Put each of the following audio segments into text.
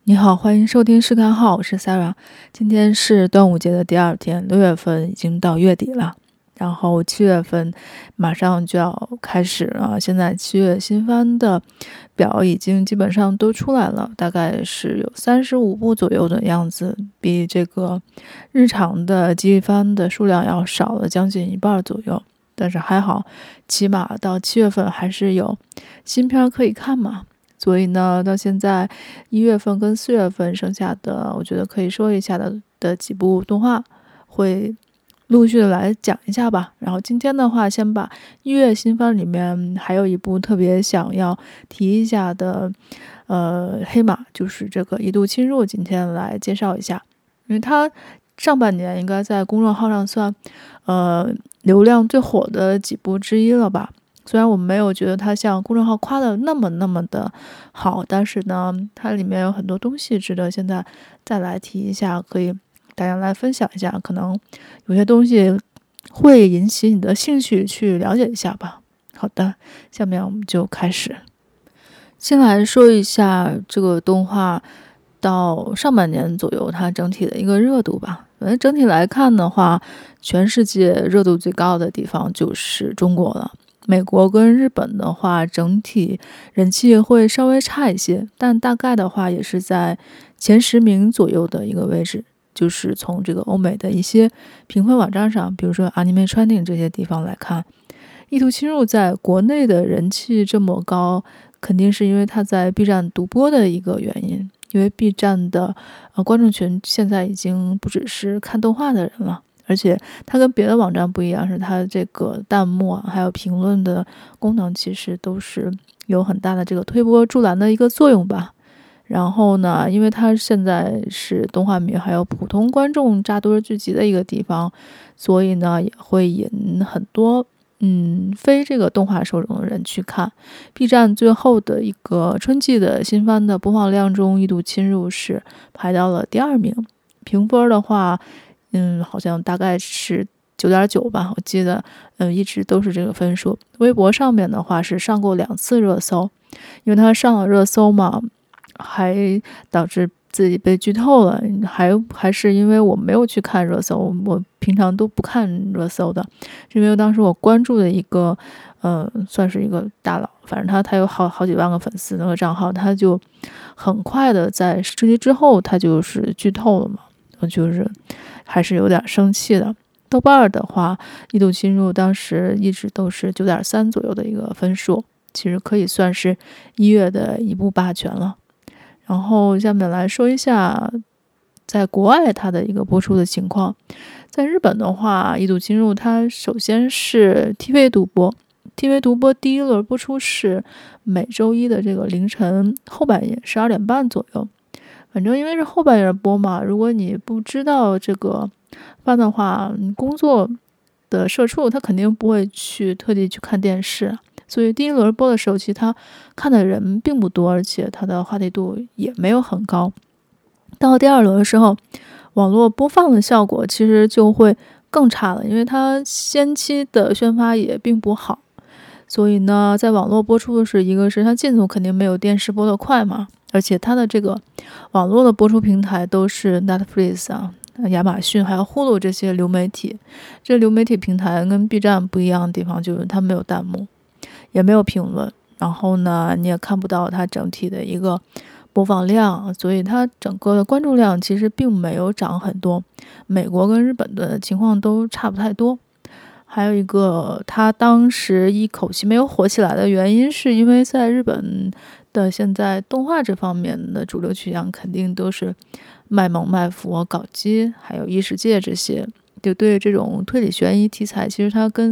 你好，欢迎收听视看号，我是 Sarah。今天是端午节的第二天，6月份已经到月底了，然后7月份马上就要开始了。现在7月新番的表已经基本上都出来了，大概是有35部左右的样子，比这个日常的季番的数量要少了将近一半左右。但是还好，起码到7月份还是有新片可以看嘛。所以呢，到现在1月份跟4月份剩下的，我觉得可以说一下的几部动画，会陆续的来讲一下吧。然后今天的话，先把1月新番里面还有一部特别想要提一下的，黑马，就是这个《一度侵入》，今天来介绍一下，因为它上半年应该在公众号上算，流量最火的几部之一了吧。虽然我们没有觉得它像公众号夸的那么的好，但是呢，它里面有很多东西值得现在再来提一下，可以大家来分享一下，可能有些东西会引起你的兴趣去了解一下吧。好的，下面我们就开始。先来说一下这个动画到上半年左右它整体的一个热度吧。反正整体来看的话，全世界热度最高的地方就是中国了。美国跟日本的话，整体人气会稍微差一些，但大概的话也是在前10名左右的一个位置。就是从这个欧美的一些评分网站上，比如说 Anime Trending 这些地方来看，意图侵入在国内的人气这么高，肯定是因为它在 B 站独播的一个原因。因为 B 站的观众群现在已经不只是看动画的人了。而且它跟别的网站不一样，是它这个弹幕还有评论的功能其实都是有很大的这个推波助澜的一个作用吧。然后呢，因为它现在是动画迷还有普通观众扎堆聚集的一个地方，所以呢也会引很多非这个动画受众的人去看。B 站最后的一个春季的新番的播放量中，一度侵入是排到了第2名，评分的话好像大概是9.9吧，我记得一直都是这个分数。微博上面的话是上过2次热搜，因为它上了热搜嘛，还导致自己被剧透了，还是因为我没有去看热搜，我平常都不看热搜的，因为当时我关注的一个算是一个大佬，反正他有好几万个粉丝那个账号，他就很快的在这期之后他就是剧透了嘛，我就是还是有点生气的。豆瓣的话，一度侵入当时一直都是9.3左右的一个分数，其实可以算是1月的一部霸权了。然后下面来说一下在国外它的一个播出的情况。在日本的话，一度侵入它首先是 TV 独播， TV 独播第一轮播出是每周一的这个凌晨后半夜12点半左右。反正因为是后半夜播嘛，如果你不知道这个番的话，工作的社畜他肯定不会特地去看电视，所以第一轮播的时候，其实他看的人并不多，而且他的话题度也没有很高。到第2轮的时候，网络播放的效果其实就会更差了，因为它先期的宣发也并不好。所以呢，在网络播出的是一个是它进度肯定没有电视播的快嘛，而且它的这个网络的播出平台都是 Netflix 亚马逊还有 Hulu 这些流媒体。这流媒体平台跟 B 站不一样的地方就是它没有弹幕，也没有评论，然后呢你也看不到它整体的一个播放量，所以它整个的关注量其实并没有涨很多。美国跟日本的情况都差不太多。还有一个它当时一口气没有火起来的原因，是因为在日本的现在动画这方面的主流取向肯定都是卖萌卖腐搞基还有异世界这些，就对这种推理悬疑题材其实它跟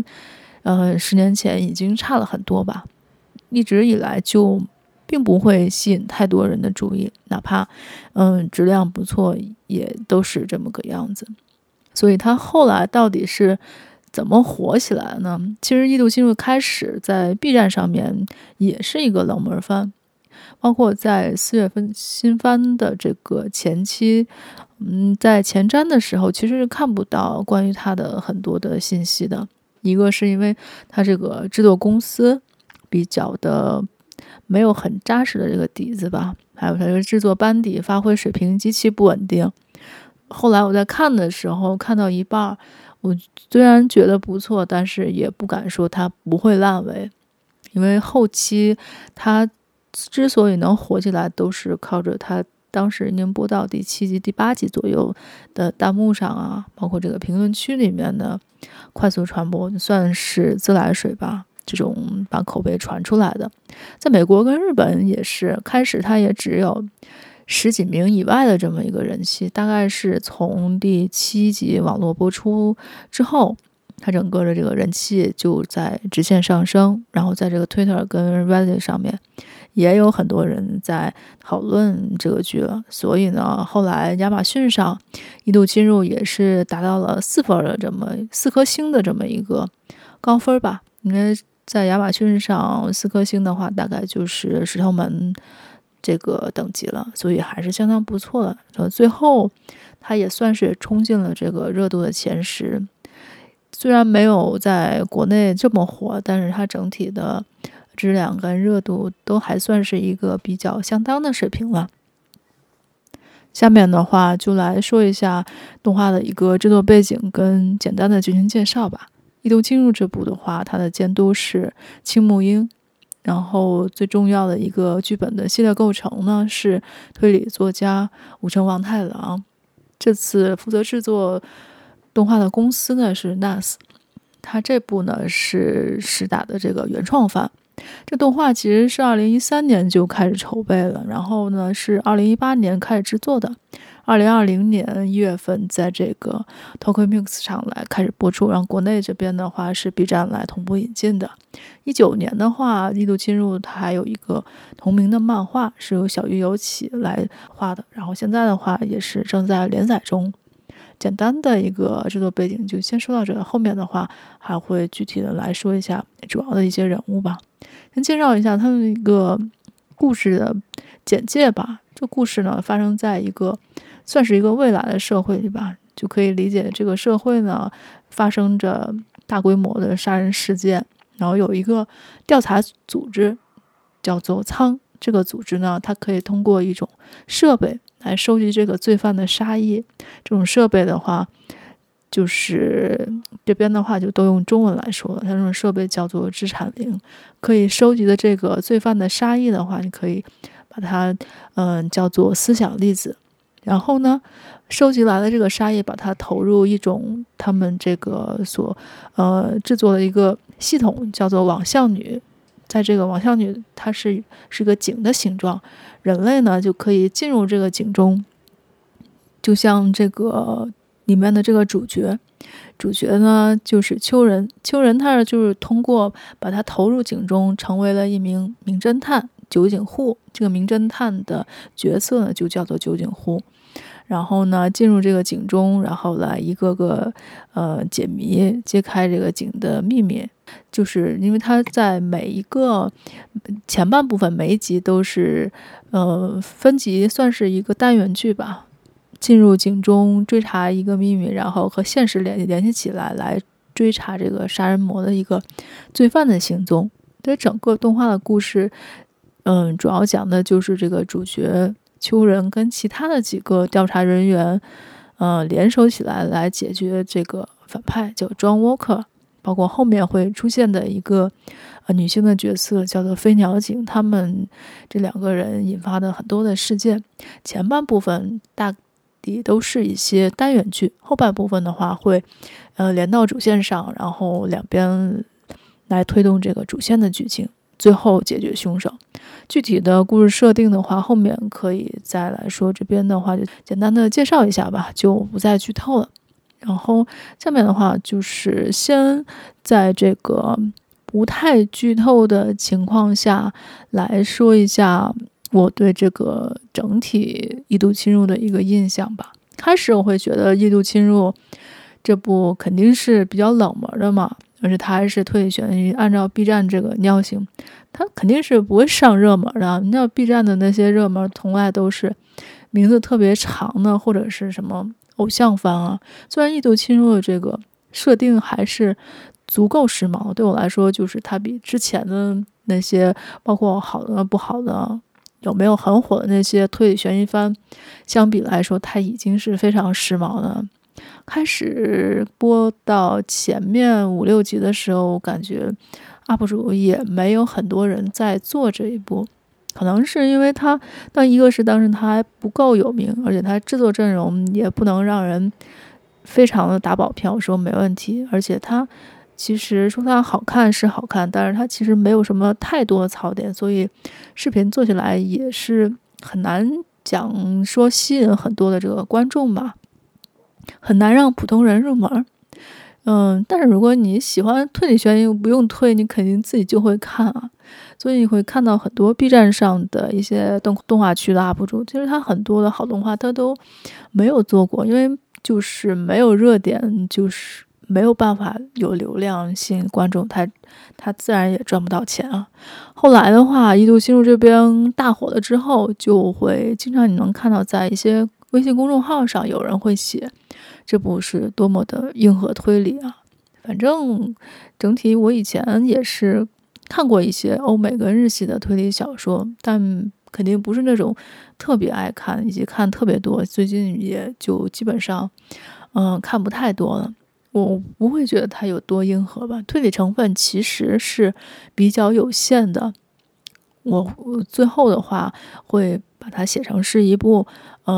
10年前已经差了很多吧，一直以来就并不会吸引太多人的注意，哪怕质量不错也都是这么个样子。所以它后来到底是怎么火起来呢？其实一度侵入开始在 B 站上面也是一个冷门番，包括在4月份新番的这个前期，在前瞻的时候其实是看不到关于它的很多的信息的。一个是因为它这个制作公司比较的没有很扎实的这个底子吧，还有它这个制作班底发挥水平极其不稳定。后来我在看的时候，看到一半，我虽然觉得不错，但是也不敢说它不会烂尾，因为后期它之所以能火起来，都是靠着它当时已经播到第7集、第8集左右的弹幕上啊，包括这个评论区里面的快速传播，算是自来水吧，这种把口碑传出来的。在美国跟日本也是，开始它也只有10几名以外的这么一个人气，大概是从第7集网络播出之后，它整个的这个人气就在直线上升，然后在这个 Twitter 跟 Reddit 上面也有很多人在讨论这个剧了。所以呢，后来亚马逊上一度侵入也是达到了4分的这么4颗星的这么一个高分吧。因为在亚马逊上4颗星的话，大概就是石头门这个等级了，所以还是相当不错的。最后它也算是冲进了这个热度的前10，虽然没有在国内这么火，但是它整体的质量跟热度都还算是一个比较相当的水平了。下面的话就来说一下动画的一个制作背景跟简单的剧情介绍吧。异度侵入这部的话，它的监督是青木英，然后最重要的一个剧本的系列构成呢是推理作家武城王太郎。这次负责制作动画的公司呢是 NAS， 他这部呢是实打的这个原创番。这动画其实是2013年就开始筹备了，然后呢是2018年开始制作的，2020年1月份在这个 Tokyo Mix 上来开始播出，然后国内这边的话是 B 站来同步引进的。19年的话，异度侵入它还有一个同名的漫画是由小玉由起来画的，然后现在的话也是正在连载中。简单的一个制作背景就先说到这，后面的话还会具体的来说一下主要的一些人物吧。先介绍一下他们一个故事的简介吧。这故事呢发生在一个算是一个未来的社会里吧，就可以理解这个社会呢发生着大规模的杀人事件，然后有一个调查组织叫做仓。这个组织呢它可以通过一种设备来收集这个罪犯的杀意，这种设备的话就是这边的话就都用中文来说了，它这种设备叫做知产灵，可以收集的这个罪犯的杀意的话，你可以把它叫做思想粒子。然后呢收集来的这个杀意把它投入一种他们这个所制作的一个系统叫做网相女。在这个网相女它是个井的形状，人类呢就可以进入这个井中，就像这个里面的这个主角呢就是秋人他就是通过把他投入井中成为了一名名侦探酒井户，这个名侦探的角色呢就叫做酒井户。然后呢进入这个井中，然后来一个个解谜，揭开这个井的秘密。就是因为他在每一个前半部分每一集都是分集，算是一个单元剧吧，进入井中追查一个秘密，然后和现实联系起来，来追查这个杀人魔的一个罪犯的行踪。这整个动画的故事主要讲的就是这个主角秋人跟其他的几个调查人员联手起来来解决这个反派叫 John Walker， 包括后面会出现的一个女性的角色叫做飞鸟井，他们这2个人引发的很多的事件。前半部分大抵都是一些单元剧，后半部分的话会连到主线上，然后两边来推动这个主线的剧情，最后解决凶手。具体的故事设定的话后面可以再来说，这边的话就简单的介绍一下吧，就不再剧透了。然后下面的话就是先在这个不太剧透的情况下来说一下我对这个整体异度侵入的一个印象吧。开始我会觉得异度侵入这部肯定是比较冷门的嘛，而且它还是推理悬疑，按照 B 站这个尿性它肯定是不会上热门的。你知道 B 站的那些热门从来都是名字特别长的，或者是什么偶像番啊。虽然异度侵入的这个设定还是足够时髦。对我来说，就是它比之前的那些包括好的不好的有没有很火的那些推理悬疑番相比来说，它已经是非常时髦的。开始播到前面5、6集的时候，感觉 UP 主也没有很多人在做这一部，可能是因为他，但一个是当时他还不够有名，而且他制作阵容也不能让人非常的打保票说没问题，而且他其实说它好看是好看，但是它其实没有什么太多的槽点，所以视频做起来也是很难讲说吸引很多的这个观众吧，很难让普通人入门。但是如果你喜欢推理悬疑，不用推，你肯定自己就会看啊。所以你会看到很多 B 站上的一些动画区的 UP 主，其实他很多的好动画他都没有做过，因为就是没有热点，就是没有办法有流量吸引观众，他自然也赚不到钱啊。后来的话，异度侵入这边大火了之后，就会经常你能看到在一些微信公众号上有人会写这部是多么的硬核推理啊。反正整体我以前也是看过一些欧美跟日系的推理小说，但肯定不是那种特别爱看以及看特别多，最近也就基本上看不太多了。我不会觉得它有多硬核吧，推理成分其实是比较有限的。我最后的话会把它写成是一部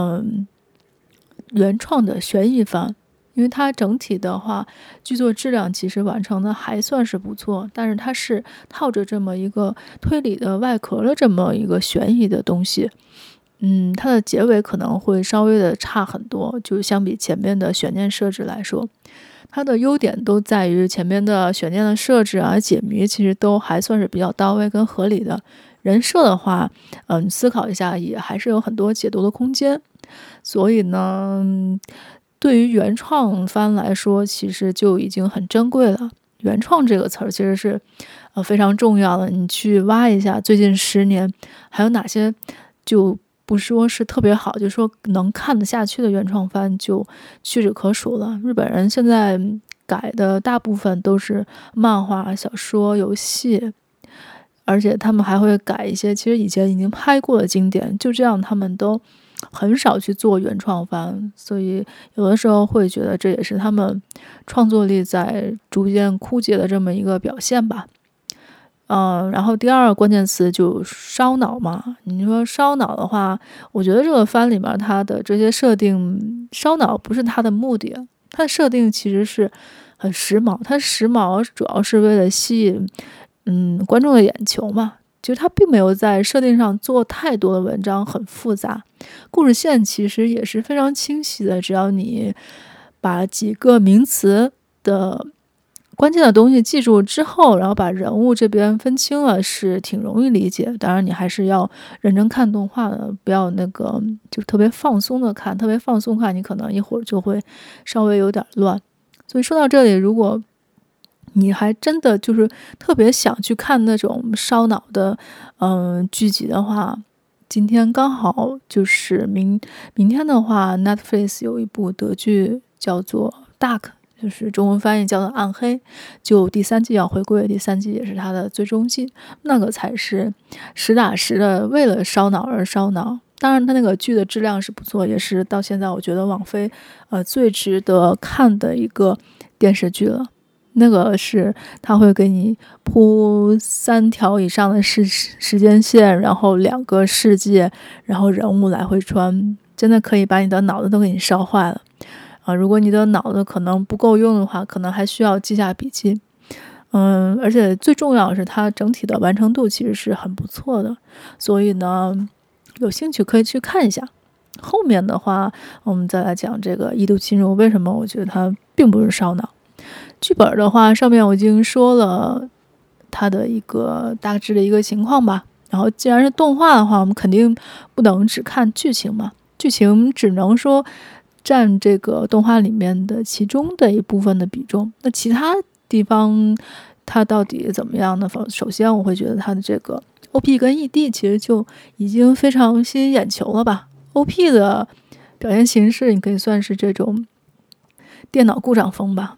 原创的悬疑番，因为它整体的话剧作质量其实完成的还算是不错，但是它是套着这么一个推理的外壳的这么一个悬疑的东西。它的结尾可能会稍微的差很多，就相比前面的悬念设置来说，它的优点都在于前面的悬念的设置啊、解谜其实都还算是比较到位跟合理的。人设的话，思考一下也还是有很多解读的空间。所以呢，对于原创番来说，其实就已经很珍贵了。原创这个词儿其实是非常重要的，你去挖一下最近10年还有哪些就不说是特别好，就说能看得下去的原创番就屈指可数了。日本人现在改的大部分都是漫画、小说、游戏，而且他们还会改一些其实以前已经拍过的经典，就这样他们都很少去做原创番，所以有的时候会觉得这也是他们创作力在逐渐枯竭的这么一个表现吧。然后第二个关键词就烧脑嘛。你说烧脑的话，我觉得这个番里面它的这些设定烧脑不是它的目的，它的设定其实是很时髦，它时髦主要是为了吸引观众的眼球嘛。就它并没有在设定上做太多的文章，很复杂，故事线其实也是非常清晰的，只要你把几个名词的关键的东西记住之后，然后把人物这边分清了，是挺容易理解。当然你还是要认真看动画的，不要那个就特别放松的看，特别放松看你可能一会儿就会稍微有点乱。所以说到这里，如果你还真的就是特别想去看那种烧脑的剧集的话，今天刚好就是明天的话 Netflix 有一部德剧叫做 Dark， 就是中文翻译叫做暗黑，就第3季要回归，第3季也是它的最终季，那个才是实打实的为了烧脑而烧脑。当然它那个剧的质量是不错，也是到现在我觉得网飞最值得看的一个电视剧了。那个是他会给你铺3条以上的时间线，然后2个世界，然后人物来回穿，真的可以把你的脑子都给你烧坏了如果你的脑子可能不够用的话，可能还需要记下笔记。而且最重要的是它整体的完成度其实是很不错的，所以呢有兴趣可以去看一下。后面的话我们再来讲这个异度侵入，为什么我觉得它并不是烧脑。剧本的话上面我已经说了它的一个大致的一个情况吧，然后既然是动画的话，我们肯定不能只看剧情嘛，剧情只能说占这个动画里面的其中的一部分的比重，那其他地方它到底怎么样呢？首先我会觉得它的这个 OP 跟 ED 其实就已经非常吸引眼球了吧。 OP 的表现形式你可以算是这种电脑故障风吧，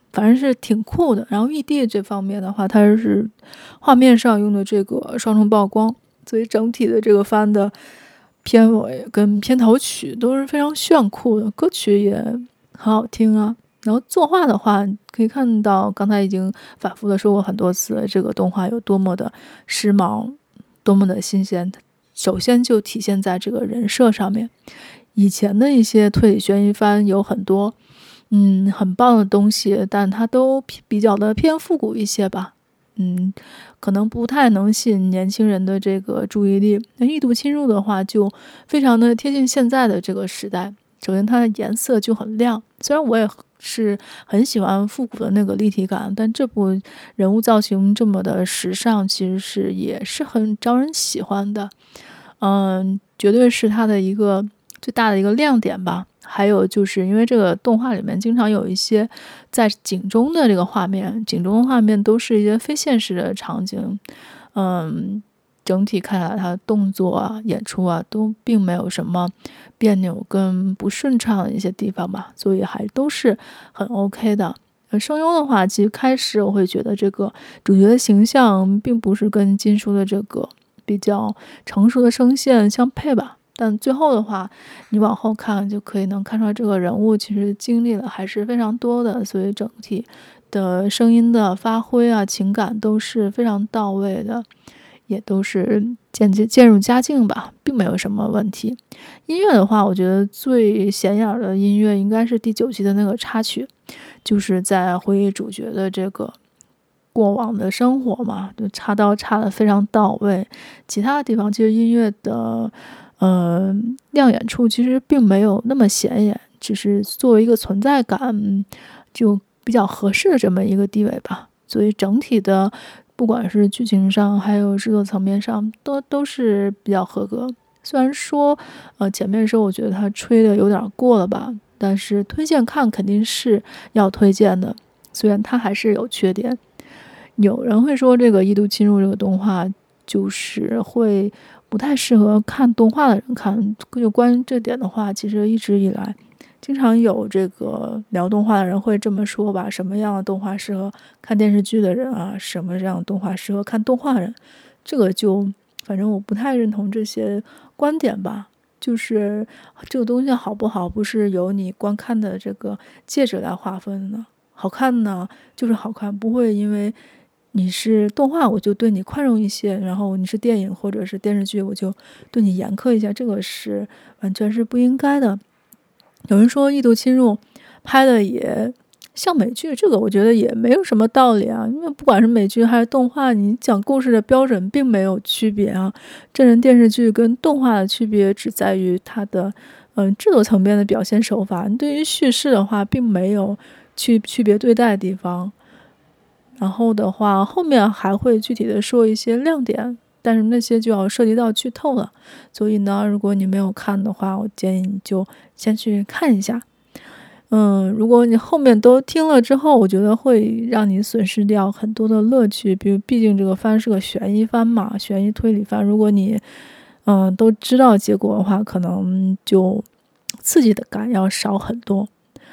反正是挺酷的。然后异地这方面的话，它是画面上用的这个双重曝光，所以整体的这个番的片尾跟片头曲都是非常炫酷的，歌曲也很好听啊。然后作画的话，可以看到刚才已经反复的说过很多次，这个动画有多么的时髦，多么的新鲜。首先就体现在这个人设上面，以前的一些推理悬疑番有很多很棒的东西，但它都比较的偏复古一些吧，可能不太能吸引年轻人的这个注意力。那异度侵入的话就非常的贴近现在的这个时代，首先它的颜色就很亮，虽然我也是很喜欢复古的那个立体感，但这部人物造型这么的时尚，其实也是很招人喜欢的。绝对是它的一个最大的一个亮点吧。还有就是因为这个动画里面经常有一些在景中的这个画面，景中的画面都是一些非现实的场景，整体看下来它的动作啊、演出啊都并没有什么别扭跟不顺畅的一些地方吧，所以还都是很 OK 的。声优的话，其实开始我会觉得这个主角的形象并不是跟金叔的这个比较成熟的声线相配吧，但最后的话你往后看就可以能看出来这个人物其实经历了还是非常多的，所以整体的声音的发挥啊、情感都是非常到位的，也都是渐入佳境吧，并没有什么问题。音乐的话，我觉得最显眼的音乐应该是第9集的那个插曲，就是在回忆主角的这个过往的生活嘛，就插刀插得非常到位。其他的地方其实音乐的亮眼处其实并没有那么显眼，只是作为一个存在感就比较合适的这么一个地位吧。所以整体的不管是剧情上还有制作层面上都是比较合格。虽然说前面说我觉得他吹的有点过了吧，但是推荐看肯定是要推荐的，虽然它还是有缺点。有人会说这个异度侵入这个动画就是会不太适合看动画的人看，就关于这点的话，其实一直以来经常有这个聊动画的人会这么说吧，什么样的动画适合看电视剧的人啊，什么样的动画适合看动画人，这个就反正我不太认同这些观点吧。就是这个东西好不好不是由你观看的这个介质来划分的，好看呢就是好看，不会因为你是动画我就对你宽容一些，然后你是电影或者是电视剧我就对你严苛一下，这个是完全是不应该的。有人说异度侵入拍的也像美剧，这个我觉得也没有什么道理啊，因为不管是美剧还是动画，你讲故事的标准并没有区别啊。真人电视剧跟动画的区别只在于它的制作层面的表现手法，对于叙事的话并没有区别对待的地方。然后的话后面还会具体的说一些亮点，但是那些就要涉及到剧透了，所以呢如果你没有看的话，我建议你就先去看一下。如果你后面都听了之后，我觉得会让你损失掉很多的乐趣，毕竟这个番是个悬疑番嘛，悬疑推理番，如果你都知道结果的话，可能就刺激的感要少很多。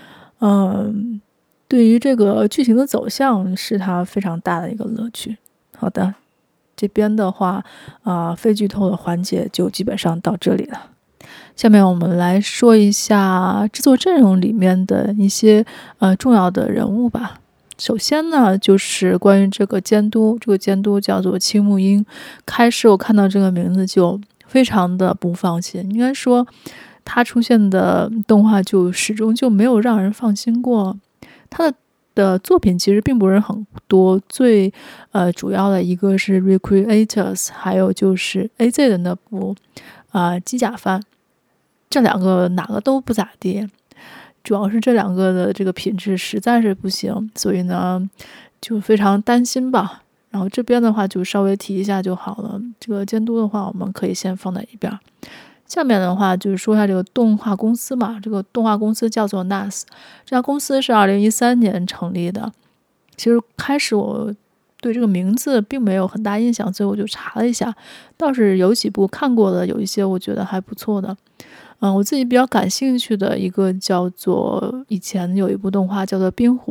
对于这个剧情的走向是它非常大的一个乐趣。好的，这边的话非剧透的环节就基本上到这里了。下面我们来说一下制作阵容里面的一些重要的人物吧。首先呢就是关于这个监督，这个监督叫做青木英。开始我看到这个名字就非常的不放心，应该说他出现的动画就始终就没有让人放心过。他的作品其实并不是很多，最主要的一个是 Recreators， 还有就是 AZ 的那部机甲番，这两个哪个都不咋地，主要是这两个的这个品质实在是不行，所以呢就非常担心吧。然后这边的话就稍微提一下就好了，这个监督的话我们可以先放在一边。下面的话就是说一下这个动画公司嘛，这个动画公司叫做 NAS， 这家公司是2013年成立的。其实开始我对这个名字并没有很大印象，所以我就查了一下，倒是有几部看过的，有一些我觉得还不错的。我自己比较感兴趣的一个叫做以前有一部动画叫做冰虎，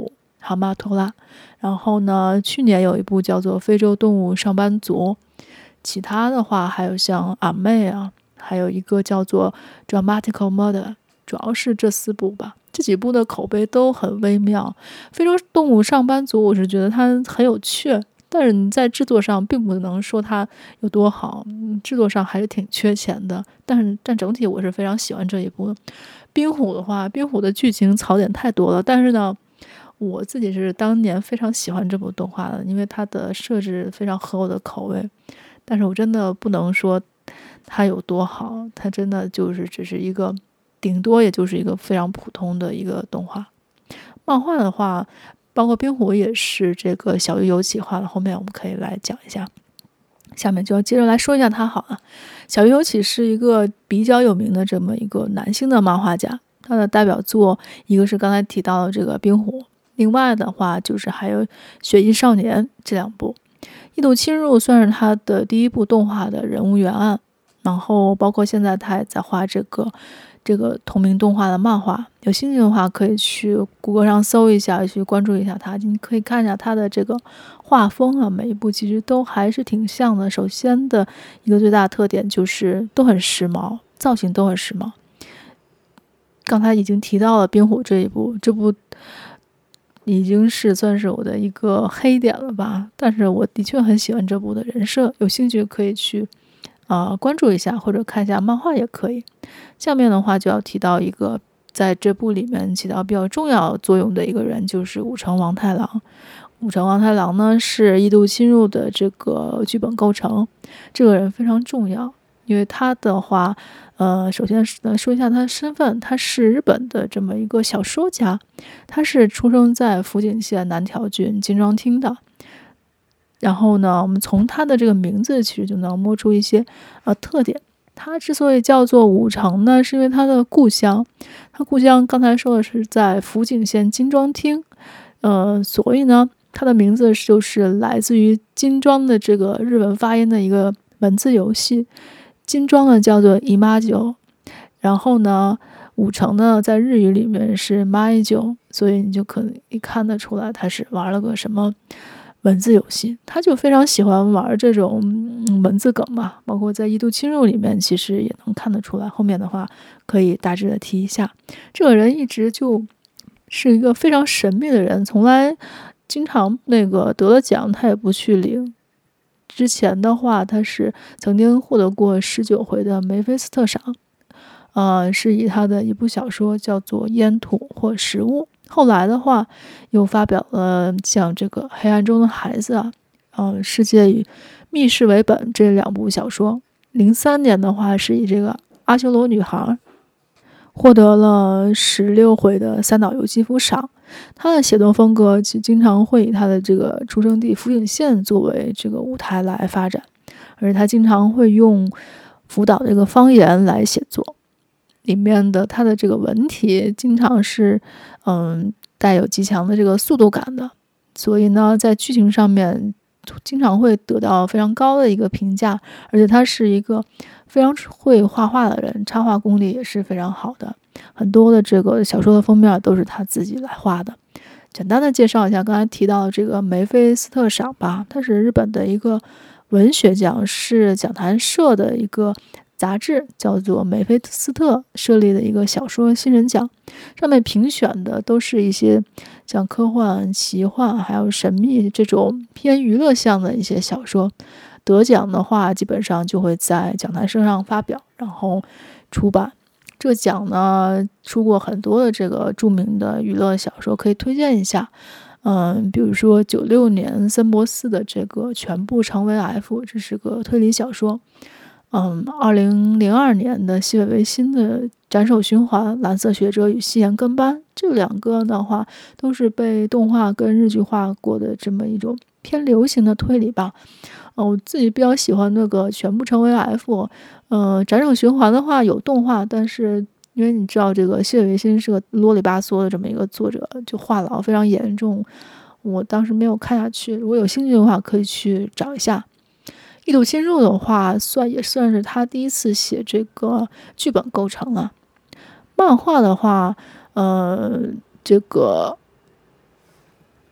蛤蟆托拉。然后呢，去年有一部叫做《非洲动物上班族》，其他的话还有像阿妹啊，还有一个叫做 Dramatical Murder， 主要是这4部吧。这几部的口碑都很微妙。非洲动物上班族我是觉得它很有趣，但是你在制作上并不能说它有多好，制作上还是挺缺钱的。但整体我是非常喜欢这一部的。冰虎的话，冰虎的剧情槽点太多了，但是呢，我自己是当年非常喜欢这部动画的，因为它的设置非常合我的口味。但是我真的不能说它有多好，它真的就是只是一个，顶多也就是一个非常普通的一个动画。漫画的话，包括冰虎也是这个小鱼游起画的，后面我们可以来讲一下。下面就要接着来说一下他好了。小鱼游起是一个比较有名的这么一个男性的漫画家，他的代表作一个是刚才提到的这个冰虎，另外的话就是还有雪翼少年这2部。异度侵入算是他的第1部动画的人物原案，然后包括现在他也在画这个同名动画的漫画，有兴趣的话可以去谷歌上搜一下，去关注一下他。你可以看一下他的这个画风啊，每一部其实都还是挺像的。首先的一个最大的特点就是都很时髦，造型都很时髦。刚才已经提到了冰虎这部已经是算是我的一个黑点了吧，但是我的确很喜欢这部的人设，有兴趣可以去关注一下，或者看一下漫画也可以。下面的话就要提到一个在这部里面起到比较重要作用的一个人，就是武城王太郎。武城王太郎呢是异度侵入的这个剧本构成，这个人非常重要，因为他的话首先来说一下他的身份，他是日本的这么一个小说家，他是出生在福井县南条郡金庄町的。然后呢，我们从他的这个名字其实就能摸出一些特点。他之所以叫做武城呢，是因为他的故乡，他故乡刚才说的是在福井县金庄町，所以呢，他的名字就是来自于金庄的这个日文发音的一个文字游戏。金庄呢叫做伊妈九，然后呢，武城呢在日语里面是麦九，所以你就可以看得出来他是玩了个什么文字游戏。他就非常喜欢玩这种文字梗嘛，包括在异度侵入里面其实也能看得出来。后面的话可以大致的提一下，这个人一直就是一个非常神秘的人，从来经常那个得了奖他也不去领。之前的话他是曾经获得过19回的梅菲斯特赏，是以他的一部小说叫做《烟土或食物》。后来的话又发表了像这个《黑暗中的孩子》世界以密室为本这2部小说。03年的话是以这个阿修罗女孩获得了16回的三岛由纪夫赏。他的写作风格经常会以他的这个出生地福井县作为这个舞台来发展，而他经常会用福岛这个方言来写作。里面的他的这个文体经常是带有极强的这个速度感的，所以呢在剧情上面经常会得到非常高的一个评价。而且他是一个非常会画画的人，插画功力也是非常好的，很多的这个小说的封面都是他自己来画的。简单的介绍一下刚才提到的这个梅菲斯特赏吧，它是日本的一个文学奖，是讲谈社的一个杂志叫做梅菲斯特设立的一个小说新人奖，上面评选的都是一些像科幻、奇幻还有神秘这种偏娱乐向的一些小说。得奖的话基本上就会在讲谈社上发表，然后出版。这个奖呢出过很多的这个著名的娱乐小说，可以推荐一下。比如说96年森博斯的这个全部成为 F， 这是个推理小说。2002年的西尾维新的斩首循环、蓝色学者与夕颜跟班，这2个的话都是被动画跟日剧化过的这么一种偏流行的推理吧。我自己比较喜欢那个全部成为 F。斩首循环的话有动画，但是因为你知道这个西尾维新是个啰里吧嗦的这么一个作者，就话痨非常严重，我当时没有看下去。如果有兴趣的话可以去找一下。异度侵入的话也算是他第一次写这个剧本构成了。漫画的话这个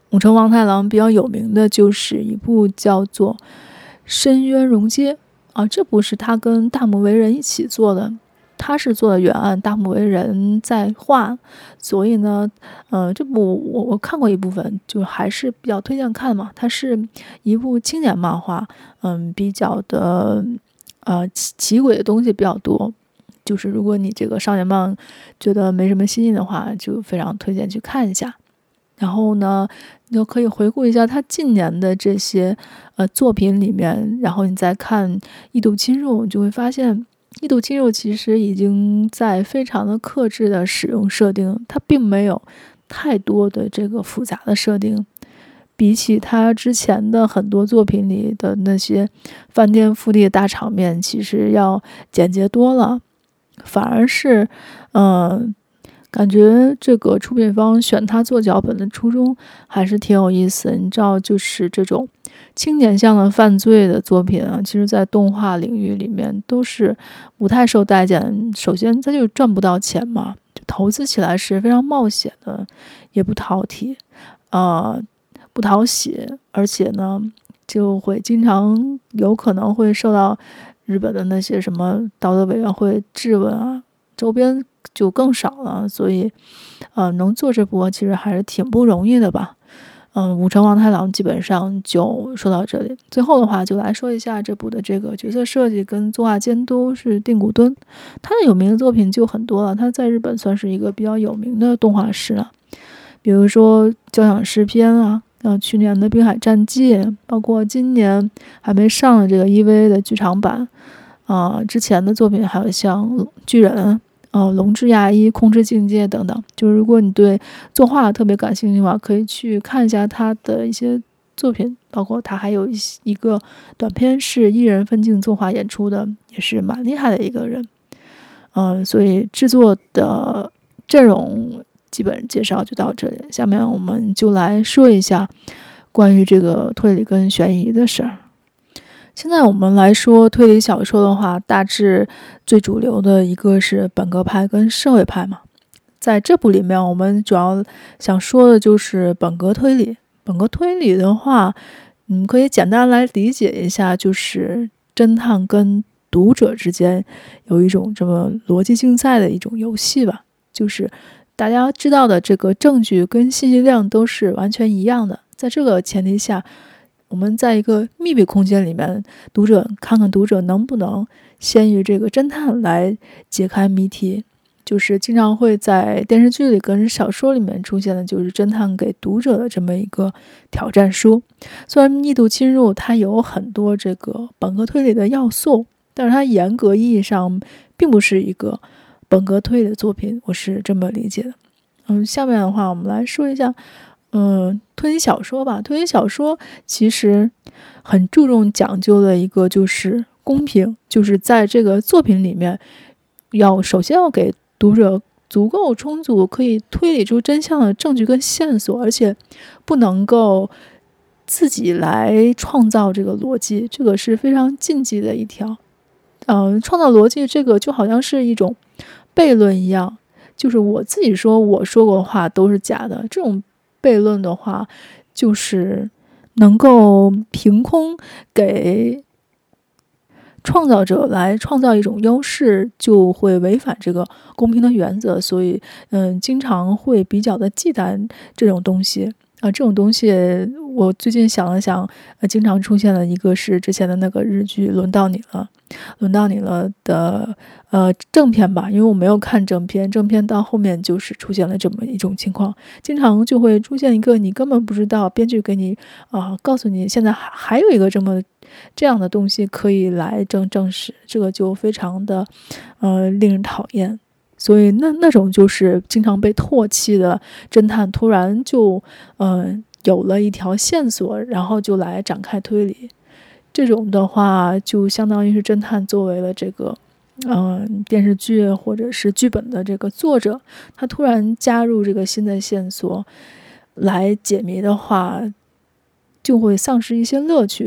武城王太郎比较有名的就是一部叫做《深渊溶街》这部是他跟大木为人一起做的，他是做的原案，大木为人在画，所以呢，这部我看过一部分，就还是比较推荐看嘛。它是一部青年漫画，比较的奇诡的东西比较多。就是如果你这个少年漫觉得没什么新意的话，就非常推荐去看一下。然后呢，你就可以回顾一下他近年的这些作品里面，然后你再看《异度侵入》，你就会发现《异度侵入》其实已经在非常的克制的使用设定，它并没有太多的这个复杂的设定，比起他之前的很多作品里的那些翻天覆地的大场面，其实要简洁多了。反而是感觉这个出品方选他做脚本的初衷还是挺有意思。你知道，就是这种青年向的犯罪的作品其实在动画领域里面都是不太受待见。首先它就赚不到钱嘛，就投资起来是非常冒险的，也不讨体不讨喜，而且呢就会经常有可能会受到日本的那些什么道德委员会质问周边就更少了。所以能做这部其实还是挺不容易的吧。武城王太郎基本上就说到这里。最后的话就来说一下这部的这个角色设计跟作画监督是定谷敦，他的有名的作品就很多了，他在日本算是一个比较有名的动画师了，比如说交响诗篇去年的滨海战记，包括今年还没上的这个 EVA 的剧场版之前的作品还有像巨人龙之亚一、空之境界等等。就是如果你对作画特别感兴趣的话，可以去看一下他的一些作品，包括他还有一个短片是一人分镜作画演出的，也是蛮厉害的一个人。所以制作的阵容基本介绍就到这里，下面我们就来说一下关于这个推理跟悬疑的事儿。现在我们来说推理小说的话，大致最主流的一个是本格派跟社会派嘛。在这部里面，我们主要想说的就是本格推理。本格推理的话，可以简单来理解一下，就是侦探跟读者之间有一种这么逻辑竞赛的一种游戏吧。就是大家知道的这个证据跟信息量都是完全一样的，在这个前提下，我们在一个密闭空间里面，看看读者能不能先于这个侦探来解开谜题。就是经常会在电视剧里跟小说里面出现的，就是侦探给读者的这么一个挑战书。虽然异度侵入它有很多这个本格推理的要素，但是它严格意义上并不是一个本格推理的作品，我是这么理解的。下面的话我们来说一下推理小说吧。推理小说其实很注重讲究的一个就是公平，就是在这个作品里面首先要给读者足够充足可以推理出真相的证据跟线索，而且不能够自己来创造这个逻辑，这个是非常禁忌的一条。创造逻辑这个就好像是一种悖论一样，就是我自己说我说过的话都是假的，这种悖论的话就是能够凭空给创造者来创造一种优势，就会违反这个公平的原则。所以经常会比较的忌惮这种东西这种东西我最近想了想经常出现的一个是之前的那个日剧轮到你了的正片吧。因为我没有看正片到后面就是出现了这么一种情况，经常就会出现一个你根本不知道，编剧给你告诉你现在还有一个这样的东西可以来证实，这个就非常的令人讨厌。所以那种就是经常被唾弃的侦探突然就有了一条线索，然后就来展开推理，这种的话就相当于是侦探作为了这个电视剧或者是剧本的这个作者，他突然加入这个新的线索来解谜的话，就会丧失一些乐趣吧。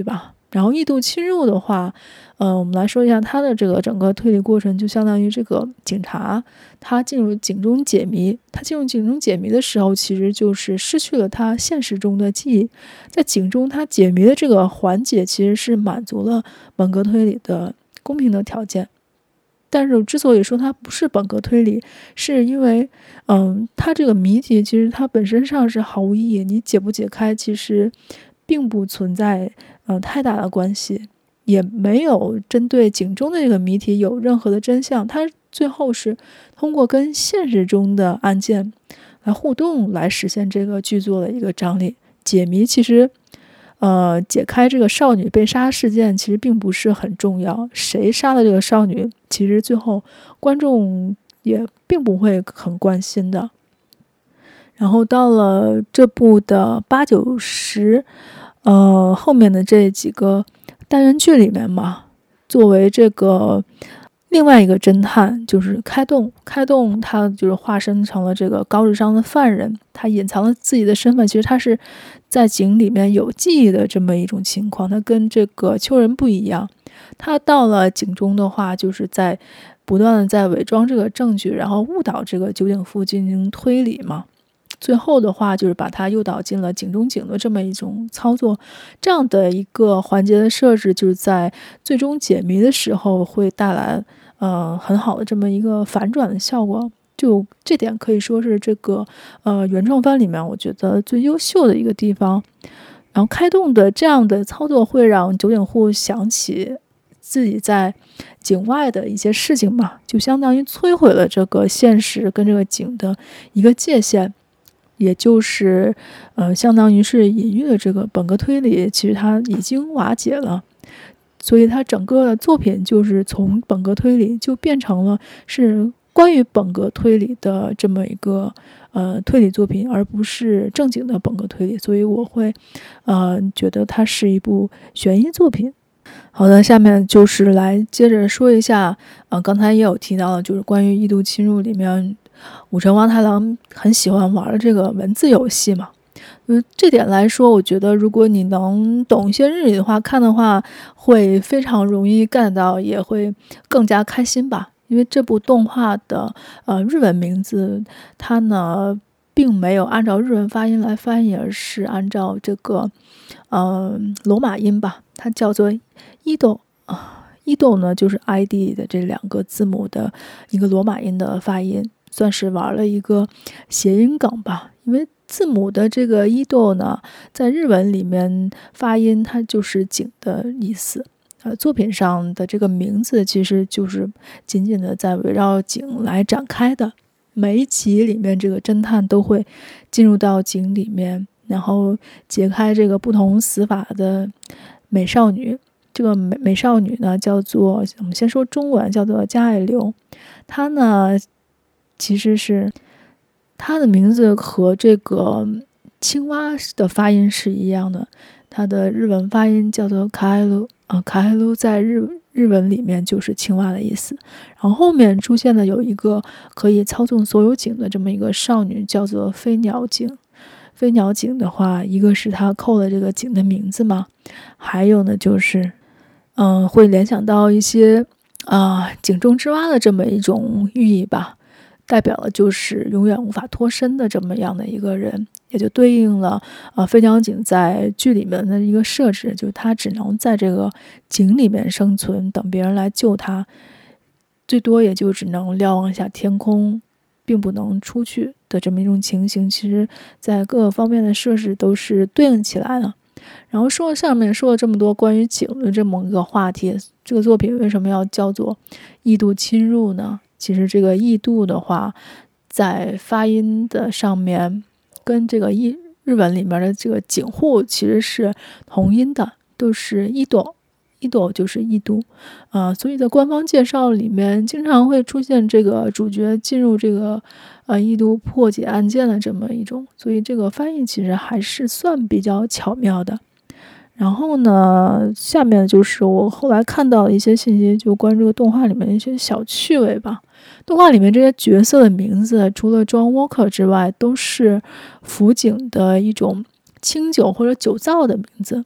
然后异度侵入的话，我们来说一下它的这个整个推理过程，就相当于这个警察他进入警钟解谜，他进入警钟解谜的时候，其实就是失去了他现实中的记忆，在警钟他解谜的这个环节，其实是满足了本格推理的公平的条件。但是之所以说它不是本格推理，是因为它这个谜题其实它本身上是毫无意义，你解不解开其实并不存在太大的关系，也没有针对警钟的这个谜题有任何的真相，它最后是通过跟现实中的案件来互动来实现这个剧作的一个张力。解谜其实解开这个少女被杀事件其实并不是很重要，谁杀了这个少女其实最后观众也并不会很关心的。然后到了这部的8、9、10后面的这几个单元剧里面嘛，作为这个另外一个侦探就是开动他就是化身成了这个高智商的犯人，他隐藏了自己的身份，其实他是在警里面有记忆的这么一种情况，他跟这个秋人不一样。他到了警中的话，就是在不断的在伪装这个证据，然后误导这个酒井夫进行推理嘛。最后的话就是把他诱导进了警中警的这么一种操作，这样的一个环节的设置，就是在最终解谜的时候会带来很好的这么一个反转的效果。就这点可以说是这个原创番里面我觉得最优秀的一个地方。然后开动的这样的操作会让酒井户想起自己在境外的一些事情嘛，就相当于摧毁了这个现实跟这个景的一个界限，也就是相当于是隐喻的这个本格推理其实它已经瓦解了，所以它整个的作品就是从本格推理就变成了是关于本格推理的这么一个推理作品，而不是正经的本格推理，所以我会觉得它是一部悬疑作品。好的，下面就是来接着说一下刚才也有提到的，就是关于异度侵入里面武城望太郎很喜欢玩的这个文字游戏嘛。这点来说，我觉得如果你能懂一些日语的话，看的话会非常容易 get 到，也会更加开心吧。因为这部动画的日文名字，它呢并没有按照日文发音来翻译，而是按照这个罗马音吧，它叫做伊豆伊豆呢就是 ID 的这2个字母的一个罗马音的发音，算是玩了一个谐音梗吧。因为字母的这个伊豆呢，在日文里面发音它就是井的意思。作品上的这个名字其实就是紧紧的在围绕井来展开的。每一集里面这个侦探都会进入到井里面，然后解开这个不同死法的美少女。这个美少女呢叫做，我们先说中文，叫做加爱流。她呢其实是她的名字和这个青蛙的发音是一样的，她的日文发音叫做卡艾鲁卡艾鲁在日文里面就是青蛙的意思。然后后面出现的有一个可以操纵所有井的这么一个少女，叫做飞鸟井。飞鸟井的话，一个是她扣了这个井的名字嘛，还有呢就是会联想到一些井中之蛙的这么一种寓意吧，代表了就是永远无法脱身的这么样的一个人，也就对应了飞鸟井在剧里面的一个设置，就是他只能在这个井里面生存，等别人来救他，最多也就只能瞭望一下天空，并不能出去的这么一种情形，其实在各个方面的设置都是对应起来的。然后上面说了这么多关于井的这么一个话题，这个作品为什么要叫做异度侵入呢？其实这个异度的话，在发音的上面跟这个日文里面的这个井户其实是同音的，都是异度，异度就是异度所以在官方介绍里面经常会出现这个主角进入这个异度破解案件的这么一种，所以这个翻译其实还是算比较巧妙的。然后呢，下面就是我后来看到的一些信息，就关于这个动画里面的一些小趣味吧。动画里面这些角色的名字，除了 John Walker 之外，都是福井的一种清酒或者酒造的名字。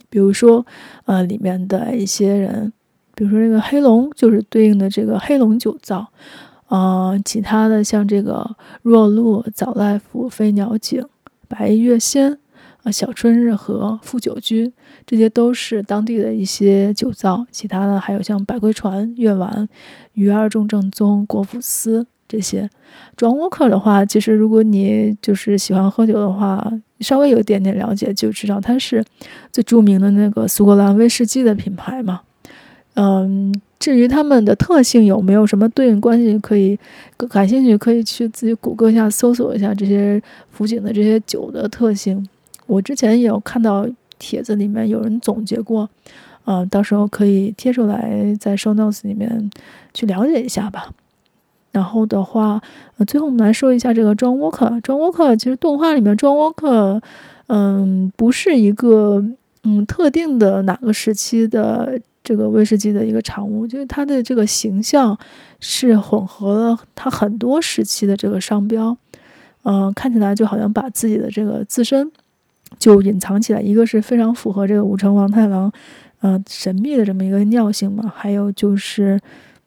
比如说里面的一些人，比如说这个黑龙就是对应的这个黑龙九灶，其他的像这个若鹿、早赖府、飞鸟井、白衣月仙、小春日和傅九居，这些都是当地的一些酒造。其他的还有像百龟船、月丸、于二众正宗、国府司这些。John Walker 的话，其实如果你就是喜欢喝酒的话，稍微有一点点了解就知道它是最著名的那个苏格兰威士忌的品牌嘛。至于他们的特性有没有什么对应关系，可以感兴趣可以去自己谷歌一下，搜索一下这些福井的这些酒的特性。我之前也有看到帖子里面有人总结过，到时候可以贴出来在 show notes 里面去了解一下吧。然后的话，最后我们来说一下这个 John Walker。John Walker 其实动画里面 John Walker，不是一个特定的哪个时期的这个威士忌的一个产物，就是它的这个形象是混合了它很多时期的这个商标，看起来就好像把自己的这个自身就隐藏起来。一个是非常符合这个武城王太郎神秘的这么一个尿性嘛，还有就是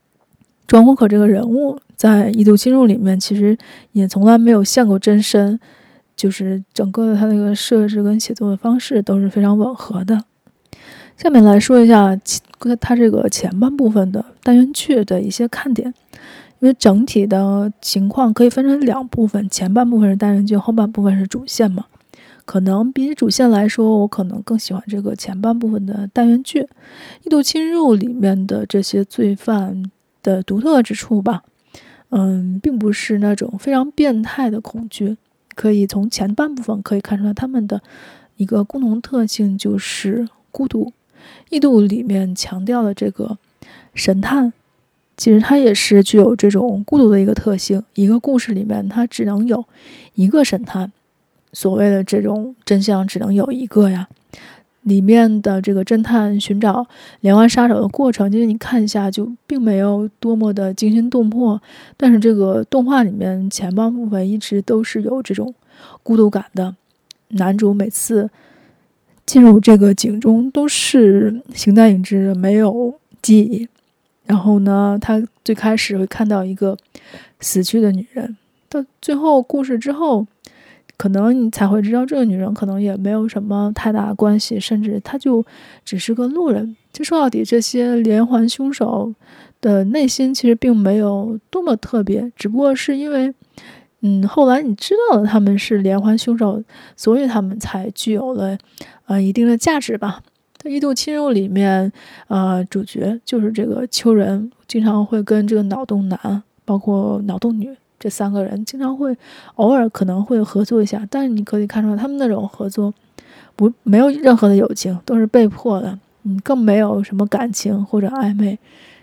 John Walker这个人物在《异度侵入》里面其实也从来没有现过真身，就是整个的他那个设置跟写作的方式都是非常吻合的。下面来说一下它这个前半部分的单元剧的一些看点，因为整体的情况可以分成两部分，前半部分是单元剧，后半部分是主线嘛。可能比起主线来说，我可能更喜欢这个前半部分的单元剧。异度侵入里面的这些罪犯的独特之处吧，并不是那种非常变态的恐惧，可以从前半部分可以看出来他们的一个共同特性就是孤独。异度里面强调的这个神探，其实它也是具有这种孤独的一个特性。一个故事里面它只能有一个神探，所谓的这种真相只能有一个呀。里面的这个侦探寻找连环杀手的过程，其实你看一下就并没有多么的惊心动魄，但是这个动画里面前半部分一直都是有这种孤独感的。男主每次进入这个井中都是形单影只，没有记忆。然后呢，他最开始会看到一个死去的女人，到最后故事之后，可能你才会知道这个女人可能也没有什么太大的关系，甚至她就只是个路人。就说到底，这些连环凶手的内心其实并没有多么特别，只不过是因为后来你知道了他们是连环凶手，所以他们才具有了一定的价值吧。在异度侵入里面，主角就是这个秋人，经常会跟这个脑洞男包括脑洞女这三个人经常会偶尔可能会合作一下，但是你可以看出来他们那种合作没有任何的友情，都是被迫的，更没有什么感情或者暧昧，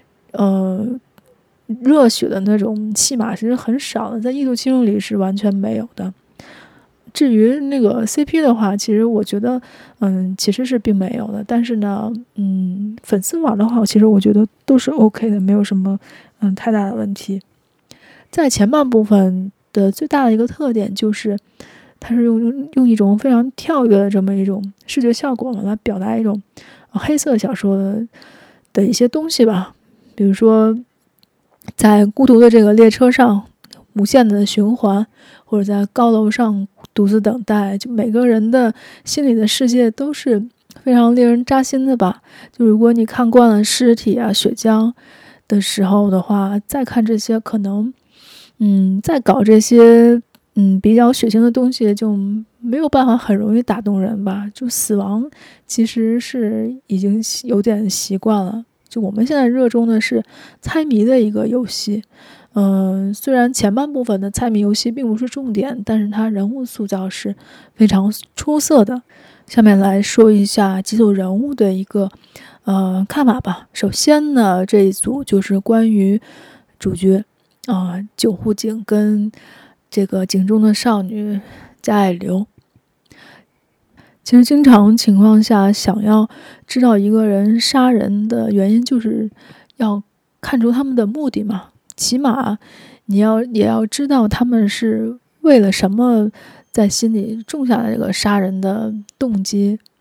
热血的那种戏码其实很少的，在异度侵入里是完全没有的。至于那个 CP 的话，其实我觉得其实是并没有的，但是呢粉丝玩的话，其实我觉得都是 OK 的，没有什么太大的问题。在前半部分的最大的一个特点就是它是用一种非常跳跃的这么一种视觉效果来表达一种黑色小说的一些东西吧。比如说在孤独的这个列车上无限的循环，或者在高楼上独自等待，就每个人的心里的世界都是非常令人扎心的吧。就如果你看惯了尸体啊血浆的时候的话，再看这些可能再搞这些比较血腥的东西，就没有办法很容易打动人吧。就死亡其实是已经有点习惯了，就我们现在热衷的是猜谜的一个游戏。虽然前半部分的猜谜游戏并不是重点，但是它人物塑造是非常出色的。下面来说一下几组人物的一个看法吧。首先呢，这一组就是关于主角九户井跟这个井中的少女加爱流。其实经常情况下，想要知道一个人杀人的原因，就是要看出他们的目的嘛。起码你也要知道他们是为了什么在心里种下了这个杀人的动机。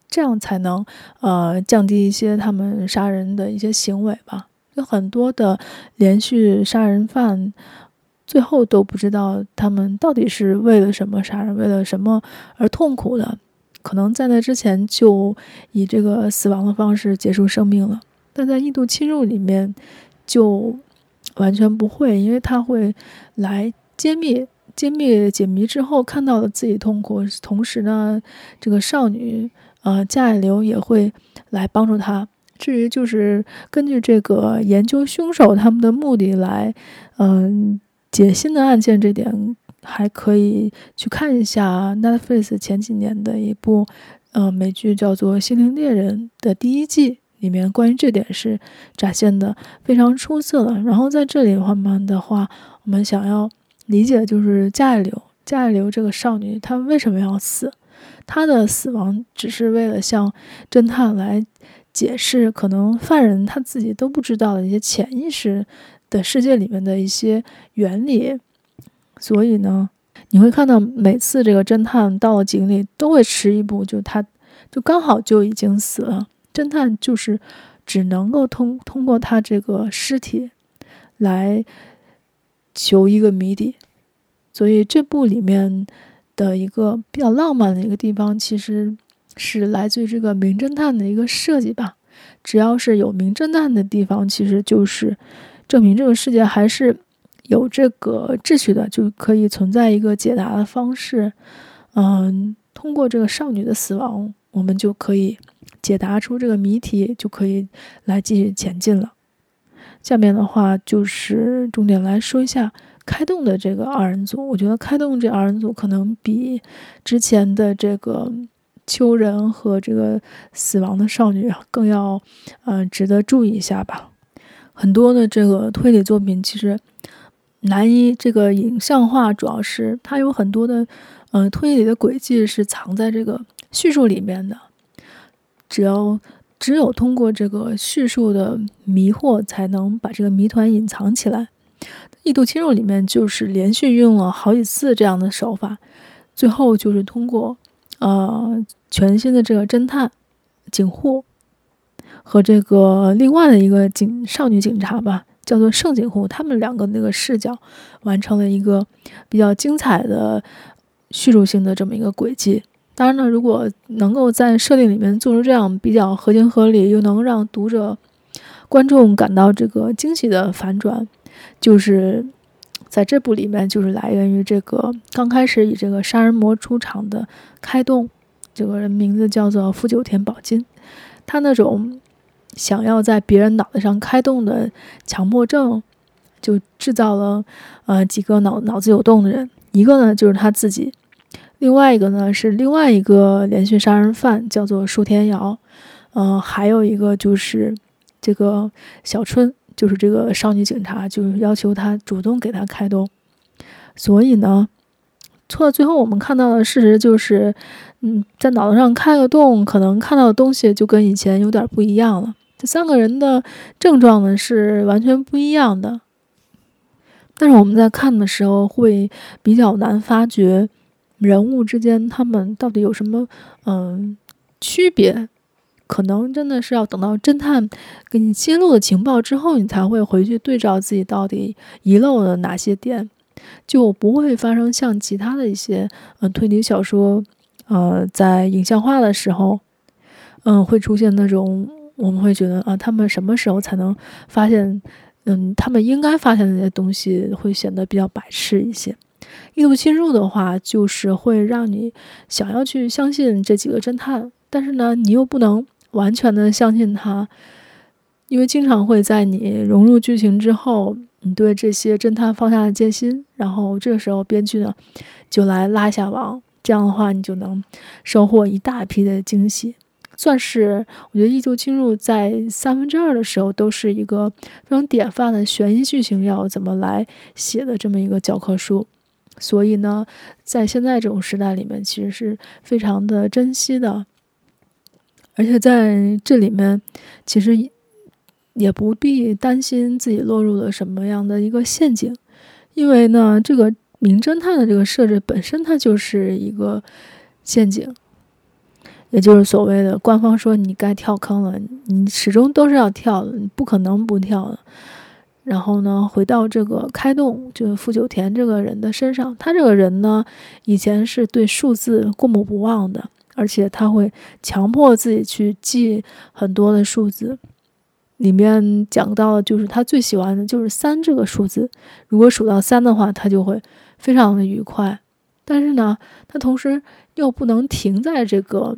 这样才能降低一些他们杀人的一些行为吧。有很多的连续杀人犯最后都不知道他们到底是为了什么杀人，为了什么而痛苦的，可能在那之前就以这个死亡的方式结束生命了。但在异度侵入里面就完全不会，因为他会来解谜之后看到了自己痛苦，同时呢这个少女加野流也会来帮助他。至于就是根据这个研究凶手他们的目的来解新的案件，这点还可以去看一下 Netflix 前几年的一部美剧叫做《心灵猎人》的第1季，里面关于这点是展现的非常出色的。然后在这里的话，我们想要理解就是加野流这个少女她为什么要死，她的死亡只是为了向侦探来解释可能犯人他自己都不知道的一些潜意识的世界里面的一些原理。所以呢你会看到每次这个侦探到了井里都会迟一步，就他就刚好就已经死了，侦探就是只能够通过他这个尸体来求一个谜底。所以这部里面的一个比较浪漫的一个地方，其实是来自于这个名侦探的一个设计吧。只要是有名侦探的地方，其实就是证明这个世界还是有这个秩序的，就可以存在一个解答的方式。通过这个少女的死亡，我们就可以解答出这个谜题，就可以来继续前进了。下面的话就是重点来说一下开动的这个二人组。我觉得开动这二人组可能比之前的这个秋人和这个死亡的少女更要值得注意一下吧。很多的这个推理作品其实难以这个影像化，主要是它有很多的推理的轨迹是藏在这个叙述里面的，只有通过这个叙述的迷惑才能把这个谜团隐藏起来。异度侵入里面就是连续用了好几次这样的手法，最后就是通过全新的这个侦探警护和这个另外的一个少女警察吧，叫做盛警护，他们两个那个视角完成了一个比较精彩的叙述性的这么一个轨迹。当然呢，如果能够在设定里面做出这样比较合情合理又能让读者观众感到这个惊喜的反转，就是在这部里面就是来源于这个刚开始以这个杀人魔出场的开动，这个人名字叫做富久田保金。他那种想要在别人脑袋上开动的强迫症，就制造了几个脑子有洞的人，一个呢就是他自己，另外一个呢是另外一个连续杀人犯叫做树田遥，还有一个就是这个小春，就是这个少女警察，就是要求他主动给他开动。所以呢最后我们看到的事实就是在脑袋上开个洞，可能看到的东西就跟以前有点不一样了。这三个人的症状呢是完全不一样的，但是我们在看的时候会比较难发觉人物之间他们到底有什么区别。可能真的是要等到侦探给你揭露的情报之后，你才会回去对照自己到底遗漏了哪些点，就不会发生像其他的一些推理小说在影像化的时候会出现那种我们会觉得他们什么时候才能发现他们应该发现的那些东西，会显得比较白痴一些。异度侵入的话就是会让你想要去相信这几个侦探，但是呢你又不能完全的相信他，因为经常会在你融入剧情之后，你对这些侦探放下了戒心，然后这个时候编剧呢就来拉一下网，这样的话你就能收获一大批的惊喜。算是我觉得异度侵入在2/3的时候都是一个非常典范的悬疑剧情要怎么来写的这么一个教科书。所以呢在现在这种时代里面其实是非常的珍惜的，而且在这里面其实也不必担心自己落入了什么样的一个陷阱，因为呢这个名侦探的这个设置本身它就是一个陷阱。 也就是所谓的官方说你该跳坑了，你始终都是要跳的，你不可能不跳的。然后呢，回到这个开动，就是傅九田这个人的身上，他这个人呢，以前是对数字过目不忘的，而且他会强迫自己去记很多的数字。里面讲到的就是他最喜欢的就是3这个数字，如果数到3的话，他就会非常的愉快。但是呢，他同时又不能停在这个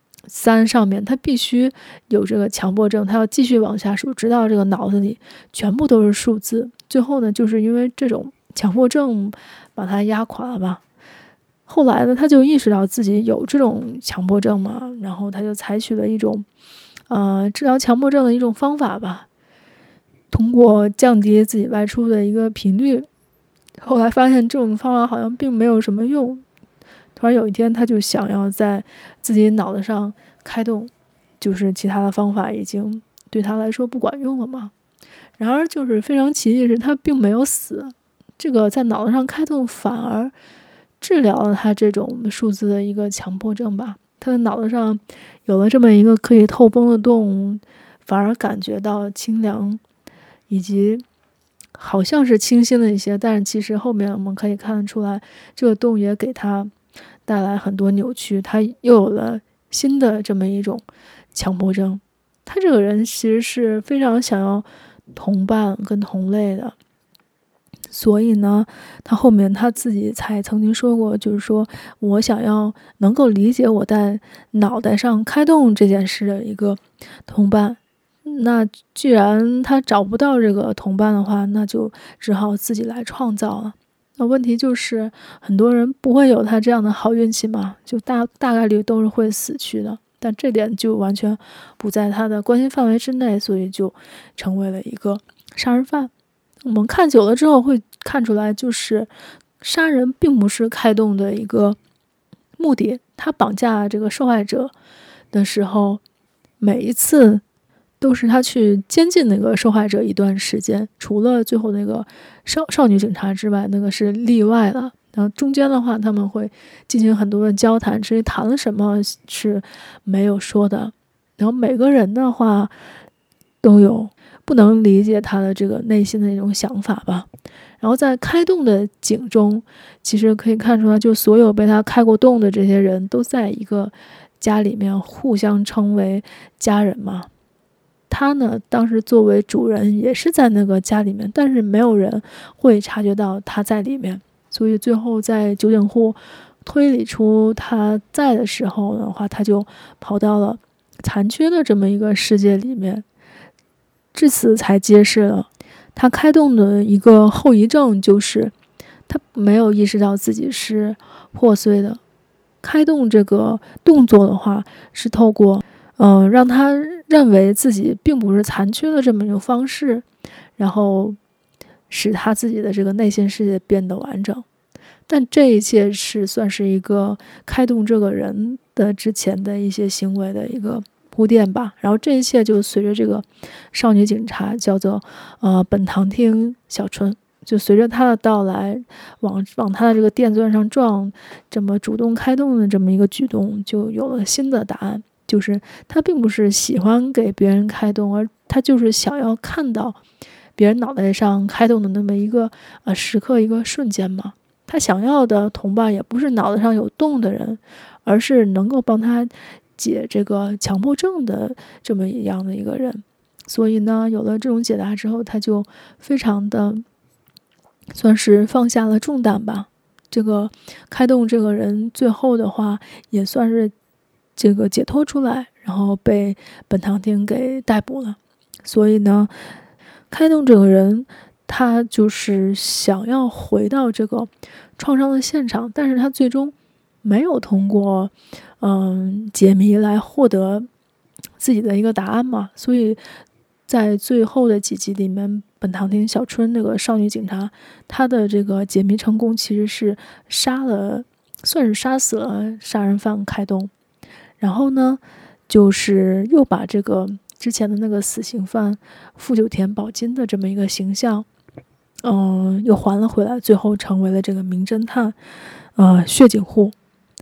3上面，他必须有这个强迫症，他要继续往下数，直到这个脑子里全部都是数字。最后呢，就是因为这种强迫症把他压垮了吧。后来呢，他就意识到自己有这种强迫症嘛，然后他就采取了一种治疗强迫症的一种方法吧，通过降低自己外出的一个频率。后来发现这种方法好像并没有什么用，突然有一天他就想要在自己脑子上开动，就是其他的方法已经对他来说不管用了嘛。然而就是非常奇异的是，他并没有死，这个在脑子上开动反而治疗了他这种数字的一个强迫症吧。他的脑子上有了这么一个可以透风的洞，反而感觉到清凉，以及好像是清新了一些，但是其实后面我们可以看得出来，这个洞也给他带来很多扭曲，他又有了新的这么一种强迫症。他这个人其实是非常想要同伴跟同类的，所以呢，他后面他自己才曾经说过，就是说我想要能够理解我在脑袋上开动这件事的一个同伴。那既然他找不到这个同伴的话，那就只好自己来创造了。那问题就是很多人不会有他这样的好运气嘛，就大概率都是会死去的。但这点就完全不在他的关心范围之内，所以就成为了一个杀人犯。我们看久了之后会看出来，就是杀人并不是开动的一个目的。他绑架这个受害者的时候，每一次都是他去监禁那个受害者一段时间，除了最后那个少女警察之外，那个是例外了。然后中间的话，他们会进行很多的交谈，至于谈了什么是没有说的。然后每个人的话都有不能理解他的这个内心的一种想法吧。然后在开动的井中，其实可以看出来，就所有被他开过洞的这些人都在一个家里面互相称为家人嘛。他呢，当时作为主人也是在那个家里面，但是没有人会察觉到他在里面。所以最后在酒井户推理出他在的时候的话，他就跑到了残缺的这么一个世界里面，至此才揭示了他开动的一个后遗症，就是他没有意识到自己是破碎的。开动这个动作的话，是透过让他认为自己并不是残缺的这么一种方式，然后使他自己的这个内心世界变得完整。但这一切是算是一个开动这个人的之前的一些行为的一个铺垫吧。然后这一切就随着这个少女警察叫做本堂町小春，就随着他的到来，往他的这个电钻上撞，这么主动开动的这么一个举动，就有了新的答案。就是他并不是喜欢给别人开动，而他就是想要看到别人脑袋上开动的那么一个时刻，一个瞬间嘛。他想要的同伴也不是脑袋上有洞的人，而是能够帮他解这个强迫症的这么一样的一个人。所以呢，有了这种解答之后，他就非常的算是放下了重担吧。这个开动这个人最后的话也算是这个解脱出来，然后被本堂町给逮捕了。所以呢，开动这个人他就是想要回到这个创伤的现场，但是他最终没有通过解谜来获得自己的一个答案嘛。所以在最后的几集里面，本堂町小春那个少女警察，她的这个解谜成功其实是算是杀死了杀人犯开动，然后呢就是又把这个之前的那个死刑犯富久田保金的这么一个形象又还了回来，最后成为了这个名侦探血井户。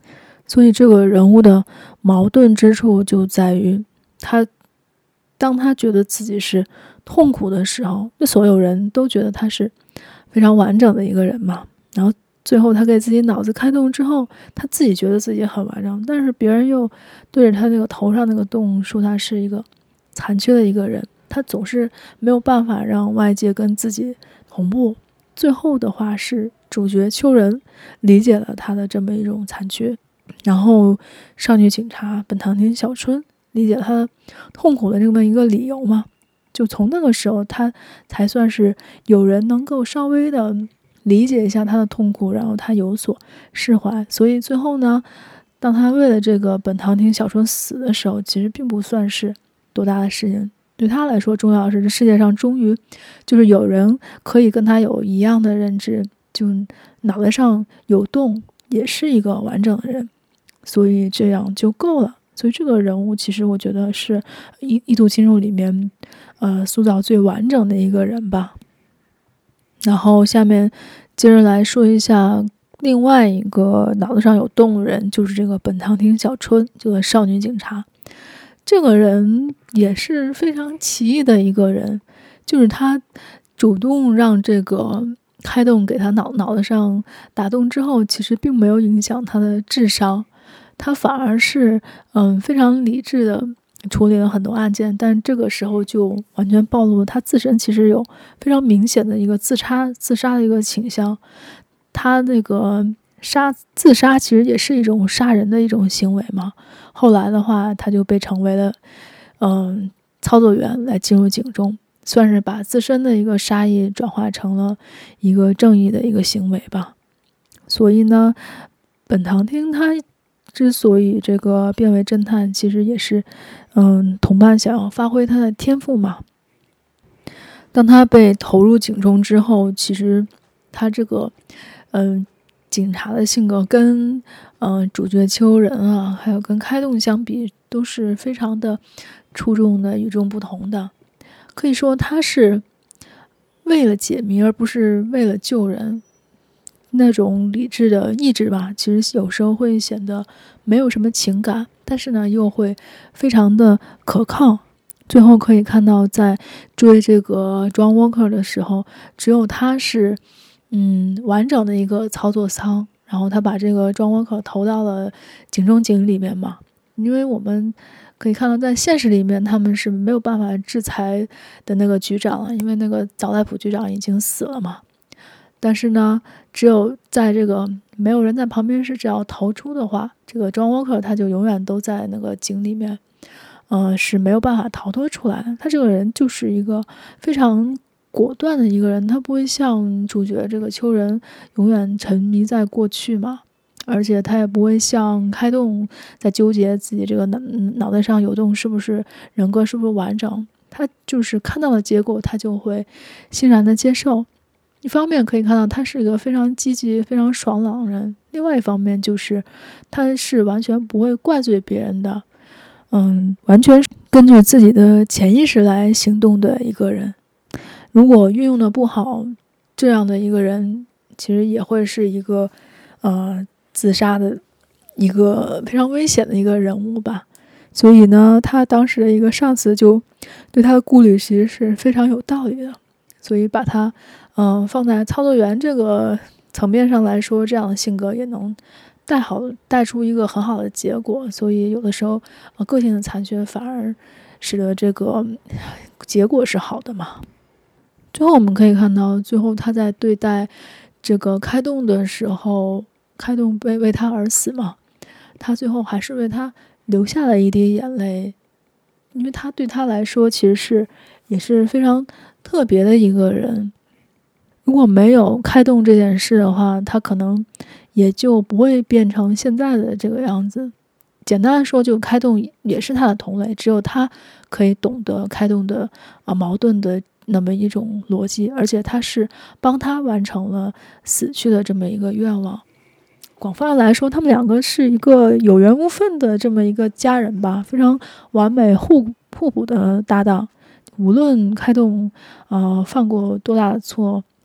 所以这个人物的矛盾之处就在于当他觉得自己是痛苦的时候，那所有人都觉得他是非常完整的一个人嘛，然后最后他给自己脑子开洞之后，他自己觉得自己很完整，但是别人又对着他那个头上那个洞说他是一个残缺的一个人，他总是没有办法让外界跟自己同步。最后的话是主角秋人理解了他的这么一种残缺，然后少女警察本堂町小春理解他痛苦的这么一个理由嘛，就从那个时候他才算是有人能够稍微的理解一下他的痛苦，然后他有所释怀。所以最后呢，当他为了这个本堂町小春死的时候，其实并不算是多大的事情，对他来说重要的是这世界上终于就是有人可以跟他有一样的认知，就脑袋上有洞也是一个完整的人，所以这样就够了。所以这个人物其实我觉得是一途侵入里面塑造最完整的一个人吧。然后下面接着来说一下另外一个脑子上有洞的人，就是这个本堂町小春，这个少女警察。这个人也是非常奇异的一个人，就是他主动让这个开洞给他脑子上打洞之后，其实并没有影响他的智商，他反而是非常理智的处理了很多案件，但这个时候就完全暴露了他自身其实有非常明显的一个自杀的一个倾向。他那个自杀其实也是一种杀人的一种行为嘛。后来的话，他就被成为了操作员来进入警中，算是把自身的一个杀意转化成了一个正义的一个行为吧。所以呢，本堂町他之所以这个变为侦探，其实也是同伴想要发挥他的天赋嘛。当他被投入警中之后，其实他这个警察的性格跟主角秋人啊，还有跟开洞相比，都是非常的出众的、与众不同的。可以说他是为了解谜，而不是为了救人。那种理智的意志吧，其实有时候会显得没有什么情感，但是呢又会非常的可靠。最后可以看到，在追这个 John Walker 的时候，只有他是完整的一个操作舱，然后他把这个 John Walker 投到了警中井里面嘛。因为我们可以看到，在现实里面他们是没有办法制裁的那个局长了，因为那个早代普局长已经死了嘛。但是呢，只有在这个没有人在旁边时，只要逃出的话，这个 John Walker 他就永远都在那个井里面，是没有办法逃脱出来的。他这个人就是一个非常果断的一个人，他不会像主角这个秋人永远沉迷在过去嘛，而且他也不会像开洞在纠结自己这个脑袋上有洞是不是人格是不是完整，他就是看到了结果，他就会欣然的接受。一方面可以看到他是一个非常积极非常爽朗的人，另外一方面就是他是完全不会怪罪别人的，完全根据自己的潜意识来行动的一个人。如果运用的不好，这样的一个人其实也会是一个自杀的一个非常危险的一个人物吧。所以呢，他当时的一个上司就对他的顾虑其实是非常有道理的，所以把他放在操作员这个层面上来说，这样的性格也能带出一个很好的结果。所以有的时候个性的残缺反而使得这个结果是好的嘛。最后我们可以看到，最后他在对待这个开洞的时候，开洞为他而死嘛，他最后还是为他流下了一滴眼泪，因为他对他来说其实也是非常特别的一个人。如果没有开洞这件事的话，他可能也就不会变成现在的这个样子。简单的说，就开洞也是他的同类，只有他可以懂得开洞的矛盾的那么一种逻辑，而且他是帮他完成了死去的这么一个愿望。广泛来说，他们两个是一个有缘无分的这么一个家人吧，非常完美互补的搭档。无论开洞犯过多大的错，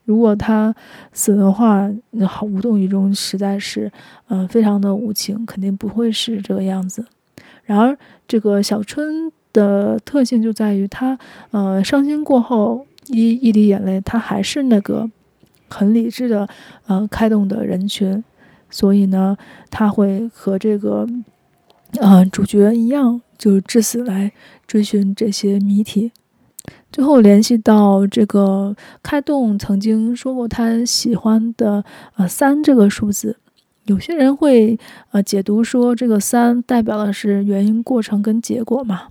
如果他死的话，好无动于衷，实在是非常的无情，肯定不会是这个样子。然而这个小春的特性就在于他伤心过后一滴眼泪，他还是那个很理智的开动的人群，所以呢他会和这个主角一样，就是至死来追寻这些谜题。最后联系到这个开动曾经说过他喜欢的3这个数字，有些人会解读说这个3代表的是原因、过程跟结果嘛。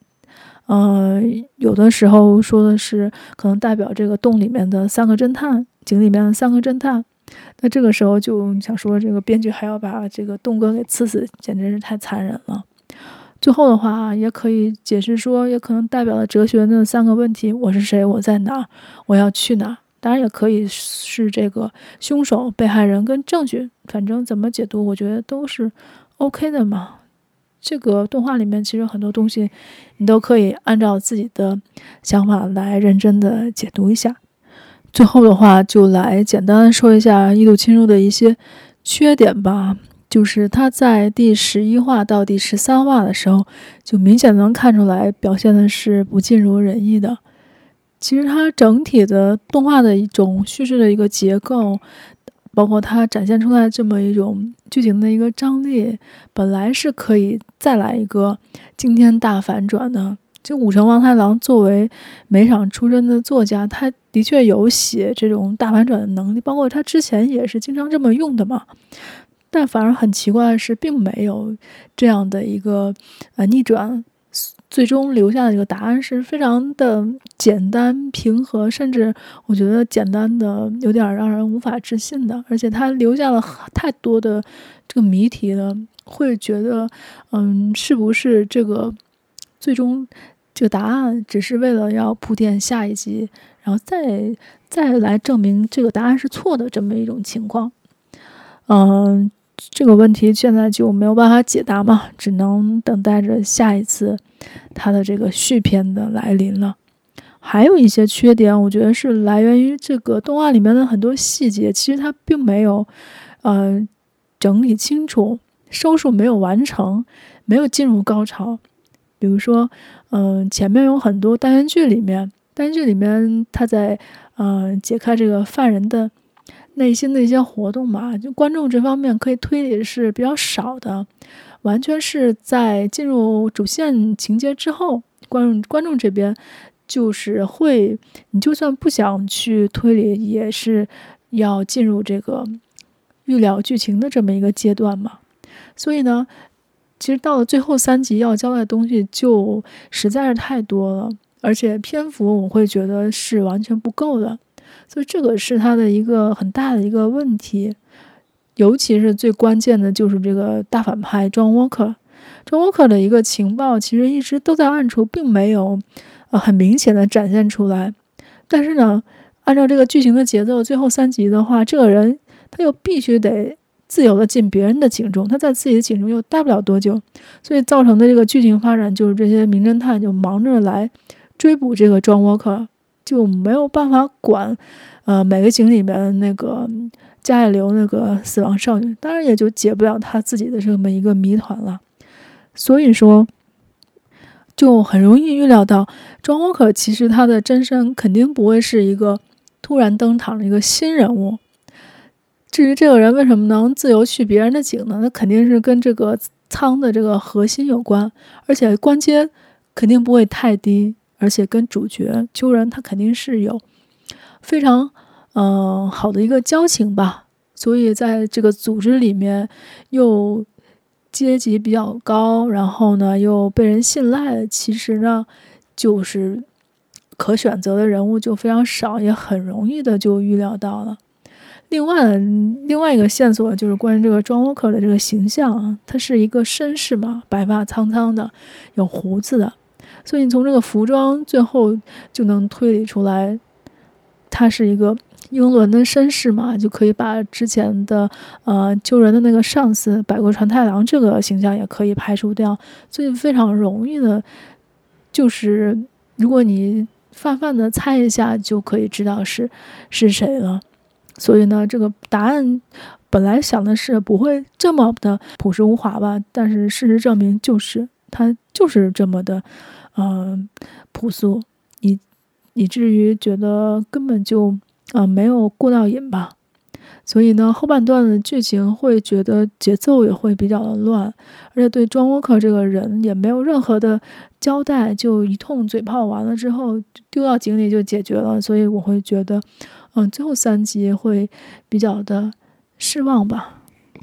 有的时候说的是可能代表这个洞里面的3个侦探，井里面的3个侦探。那这个时候就想说，这个编剧还要把这个洞哥给刺死，简直是太残忍了。最后的话也可以解释说，也可能代表了哲学那3个问题：我是谁，我在哪，我要去哪。当然也可以是这个凶手、被害人跟证据，反正怎么解读我觉得都是 OK 的嘛。这个动画里面其实很多东西你都可以按照自己的想法来认真的解读一下。最后的话就来简单说一下《异度侵入》的一些缺点吧。就是他在第11话到第13话的时候，就明显能看出来表现的是不尽如人意的。其实它整体的动画的一种叙事的一个结构，包括它展现出来这么一种剧情的一个张力，本来是可以再来一个惊天大反转的。就武城王太郎作为美场出身的作家，他的确有写这种大反转的能力，包括他之前也是经常这么用的嘛。但反而很奇怪的是，并没有这样的一个逆转，最终留下的这个答案是非常的简单平和，甚至我觉得简单的有点让人无法置信的，而且它留下了太多的这个谜题了，会觉得是不是这个最终这个答案只是为了要铺垫下一集，然后再来证明这个答案是错的这么一种情况。这个问题现在就没有办法解答嘛，只能等待着下一次它的这个续篇的来临了。还有一些缺点，我觉得是来源于这个动画里面的很多细节，其实它并没有整理清楚，收束没有完成，没有进入高潮。比如说前面有很多单元剧里面他在解开这个犯人的内心的一些活动嘛，就观众这方面可以推理是比较少的，完全是在进入主线情节之后，观众这边就是会，你就算不想去推理，也是要进入这个预料剧情的这么一个阶段嘛。所以呢，其实到了最后3集要交代的东西就实在是太多了，而且篇幅我会觉得是完全不够的。所以这个是它的一个很大的一个问题，尤其是最关键的就是这个大反派John Walker。John Walker 的一个情报其实一直都在暗处，并没有很明显的展现出来。但是呢，按照这个剧情的节奏，最后3集的话，这个人他又必须得自由的进别人的井中，他在自己的井中又待不了多久，所以造成的这个剧情发展就是这些名侦探就忙着来追捕这个John Walker，就没有办法管每个井里面那个加野流那个死亡少女，当然也就解不了他自己的这么一个谜团了。所以说就很容易预料到John Walker其实他的真身肯定不会是一个突然登场的一个新人物。至于这个人为什么能自由去别人的井呢，那肯定是跟这个仓的这个核心有关，而且关阶肯定不会太低，而且跟主角秋人他肯定是有非常好的一个交情吧，所以在这个组织里面又阶级比较高，然后呢又被人信赖的，其实呢就是可选择的人物就非常少，也很容易的就预料到了。另外一个线索就是关于这个John Walker的这个形象啊，他是一个绅士嘛，白发苍苍的，有胡子的，所以你从这个服装最后就能推理出来，他是一个英伦的绅士嘛，就可以把之前的救人的那个上司百国传太郎这个形象也可以排除掉，所以非常容易的，就是如果你泛泛的猜一下就可以知道是谁了。所以呢，这个答案本来想的是不会这么的朴实无华吧，但是事实证明它就是这么的朴素，以至于觉得根本就没有过到瘾吧。所以呢，后半段的剧情会觉得节奏也会比较的乱，而且对庄沃克这个人也没有任何的交代，就一通嘴炮完了之后丢到井里就解决了。所以我会觉得最后3集会比较的失望吧。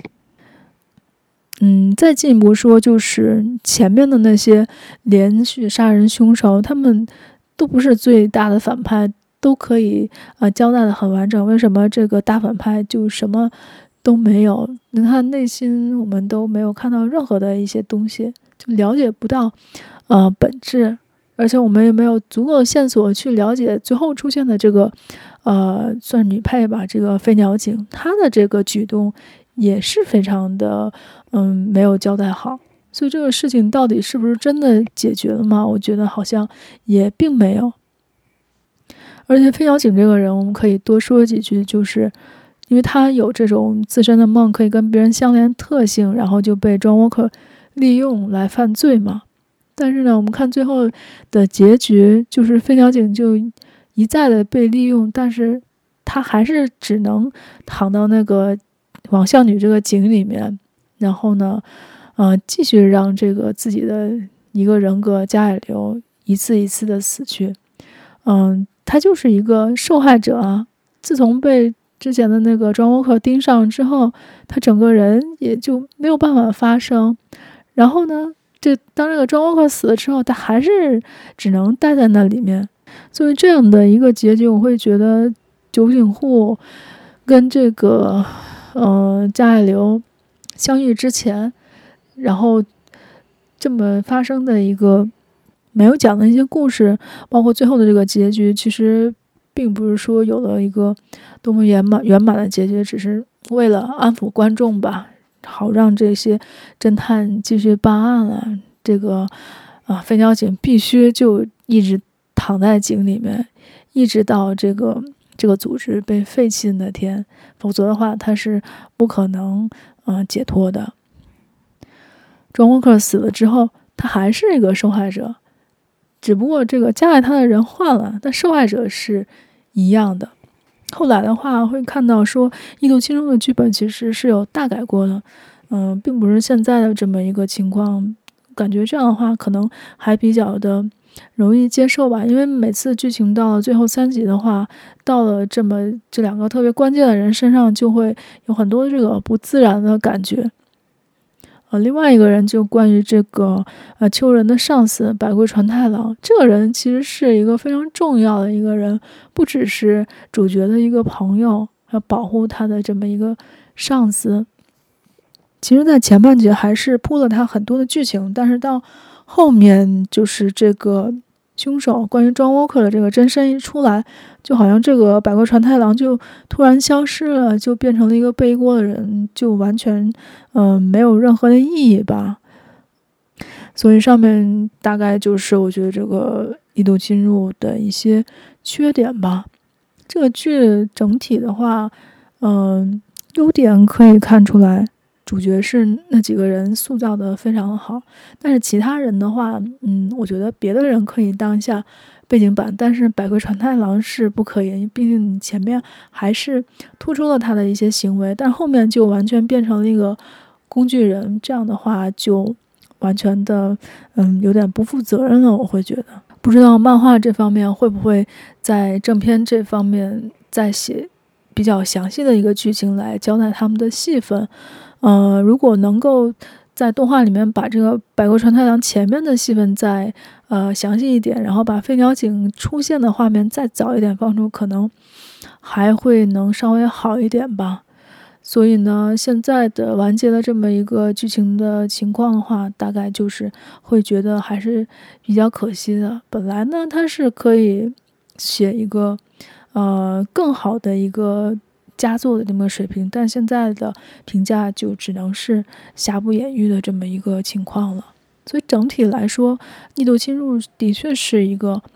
再进一步说，就是前面的那些连续杀人凶手，他们都不是最大的反派，都可以交代的很完整。为什么这个大反派就什么都没有？你看内心我们都没有看到任何的一些东西，就了解不到本质，而且我们也没有足够的线索去了解最后出现的这个算女配吧，这个飞鸟警，她的这个举动也是非常的没有交代好。所以这个事情到底是不是真的解决了吗？我觉得好像也并没有。而且飞鸟警这个人我们可以多说几句，就是因为他有这种自身的梦可以跟别人相连特性，然后就被庄沃克利用来犯罪嘛。但是呢，我们看最后的结局，就是飞鸟警就一再的被利用，但是他还是只能躺到那个网巷女这个井里面，然后呢继续让这个自己的一个人格加野流一次一次的死去。他就是一个受害者啊。自从被之前的那个庄沃克盯上之后，他整个人也就没有办法发声。然后呢，当这个庄沃克死了之后，他还是只能待在那里面。所以这样的一个结局，我会觉得酒井户跟这个加野流相遇之前，然后这么发生的一个没有讲的一些故事，包括最后的这个结局，其实并不是说有了一个多么圆满的结局，只是为了安抚观众吧，好让这些侦探继续办案了。这个飞鸟警必须就一直躺在井里面，一直到这个组织被废弃的那天，否则的话他是不可能解脱的。庄沃克死了之后，他还是一个受害者，只不过这个加害他的人换了，但受害者是一样的。后来的话会看到说异度侵入的剧本其实是有大改过的，并不是现在的这么一个情况。感觉这样的话可能还比较的容易接受吧，因为每次剧情到了最后3集的话，到了这2个特别关键的人身上，就会有很多这个不自然的感觉。另外一个人就关于这个秋人的上司百龟传太郎，这个人其实是一个非常重要的一个人，不只是主角的一个朋友，要保护他的这么一个上司。其实在前半节还是铺了他很多的剧情，但是到后面就是这个凶手关于庄沃克的这个真身一出来，就好像这个百龟传太郎就突然消失了，就变成了一个背锅的人，就完全没有任何的意义吧。所以上面大概就是我觉得这个异度侵入的一些缺点吧。这个剧整体的话优点可以看出来，主角是那几个人塑造的非常好，但是其他人的话我觉得别的人可以当一下背景板，但是百龟传太郎是不可以，毕竟前面还是突出了他的一些行为，但后面就完全变成了一个工具人，这样的话就完全的有点不负责任了。我会觉得不知道漫画这方面会不会在正片这方面再写比较详细的一个剧情来交代他们的戏份。如果能够在动画里面把这个百龟传太郎前面的戏份再详细一点，然后把飞鸟警出现的画面再早一点放出，可能还会能稍微好一点吧。所以呢，现在的完结的这么一个剧情的情况的话，大概就是会觉得还是比较可惜的。本来呢，它是可以写一个更好的一个佳作的这么水平，但现在的评价就只能是瑕不掩瑜的这么一个情况了。所以整体来说，异度侵入的确是一个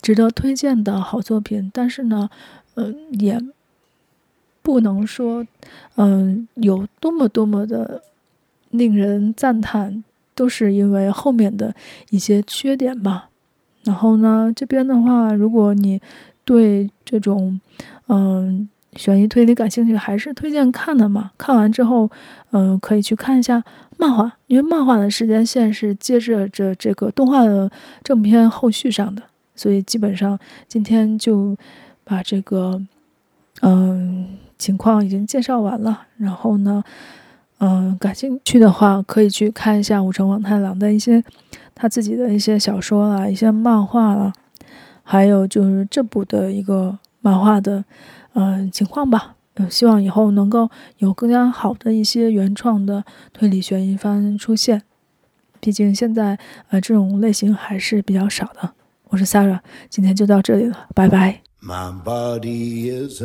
值得推荐的好作品，但是呢，也不能说，有多么的令人赞叹，都是因为后面的一些缺点吧。然后呢，这边的话，如果你对这种，悬疑推理感兴趣，还是推荐看的嘛。看完之后，可以去看一下漫画，因为漫画的时间线是接着这个动画的正片后续上的，所以基本上今天就把这个，情况已经介绍完了。然后呢，感兴趣的话，可以去看一下武城王太郎的一些他自己的一些小说啦，一些漫画啦，还有就是这部的一个漫画的情况吧。希望以后能够有更加好的一些原创的推理悬疑番出现，毕竟现在这种类型还是比较少的。我是 Sarah， 今天就到这里了，拜拜。My body is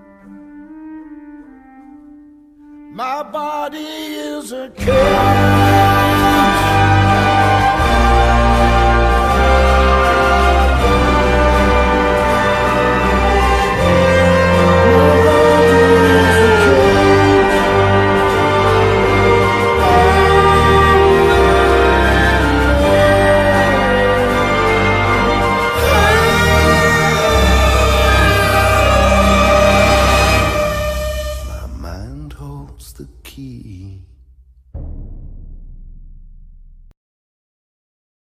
My body is a cage.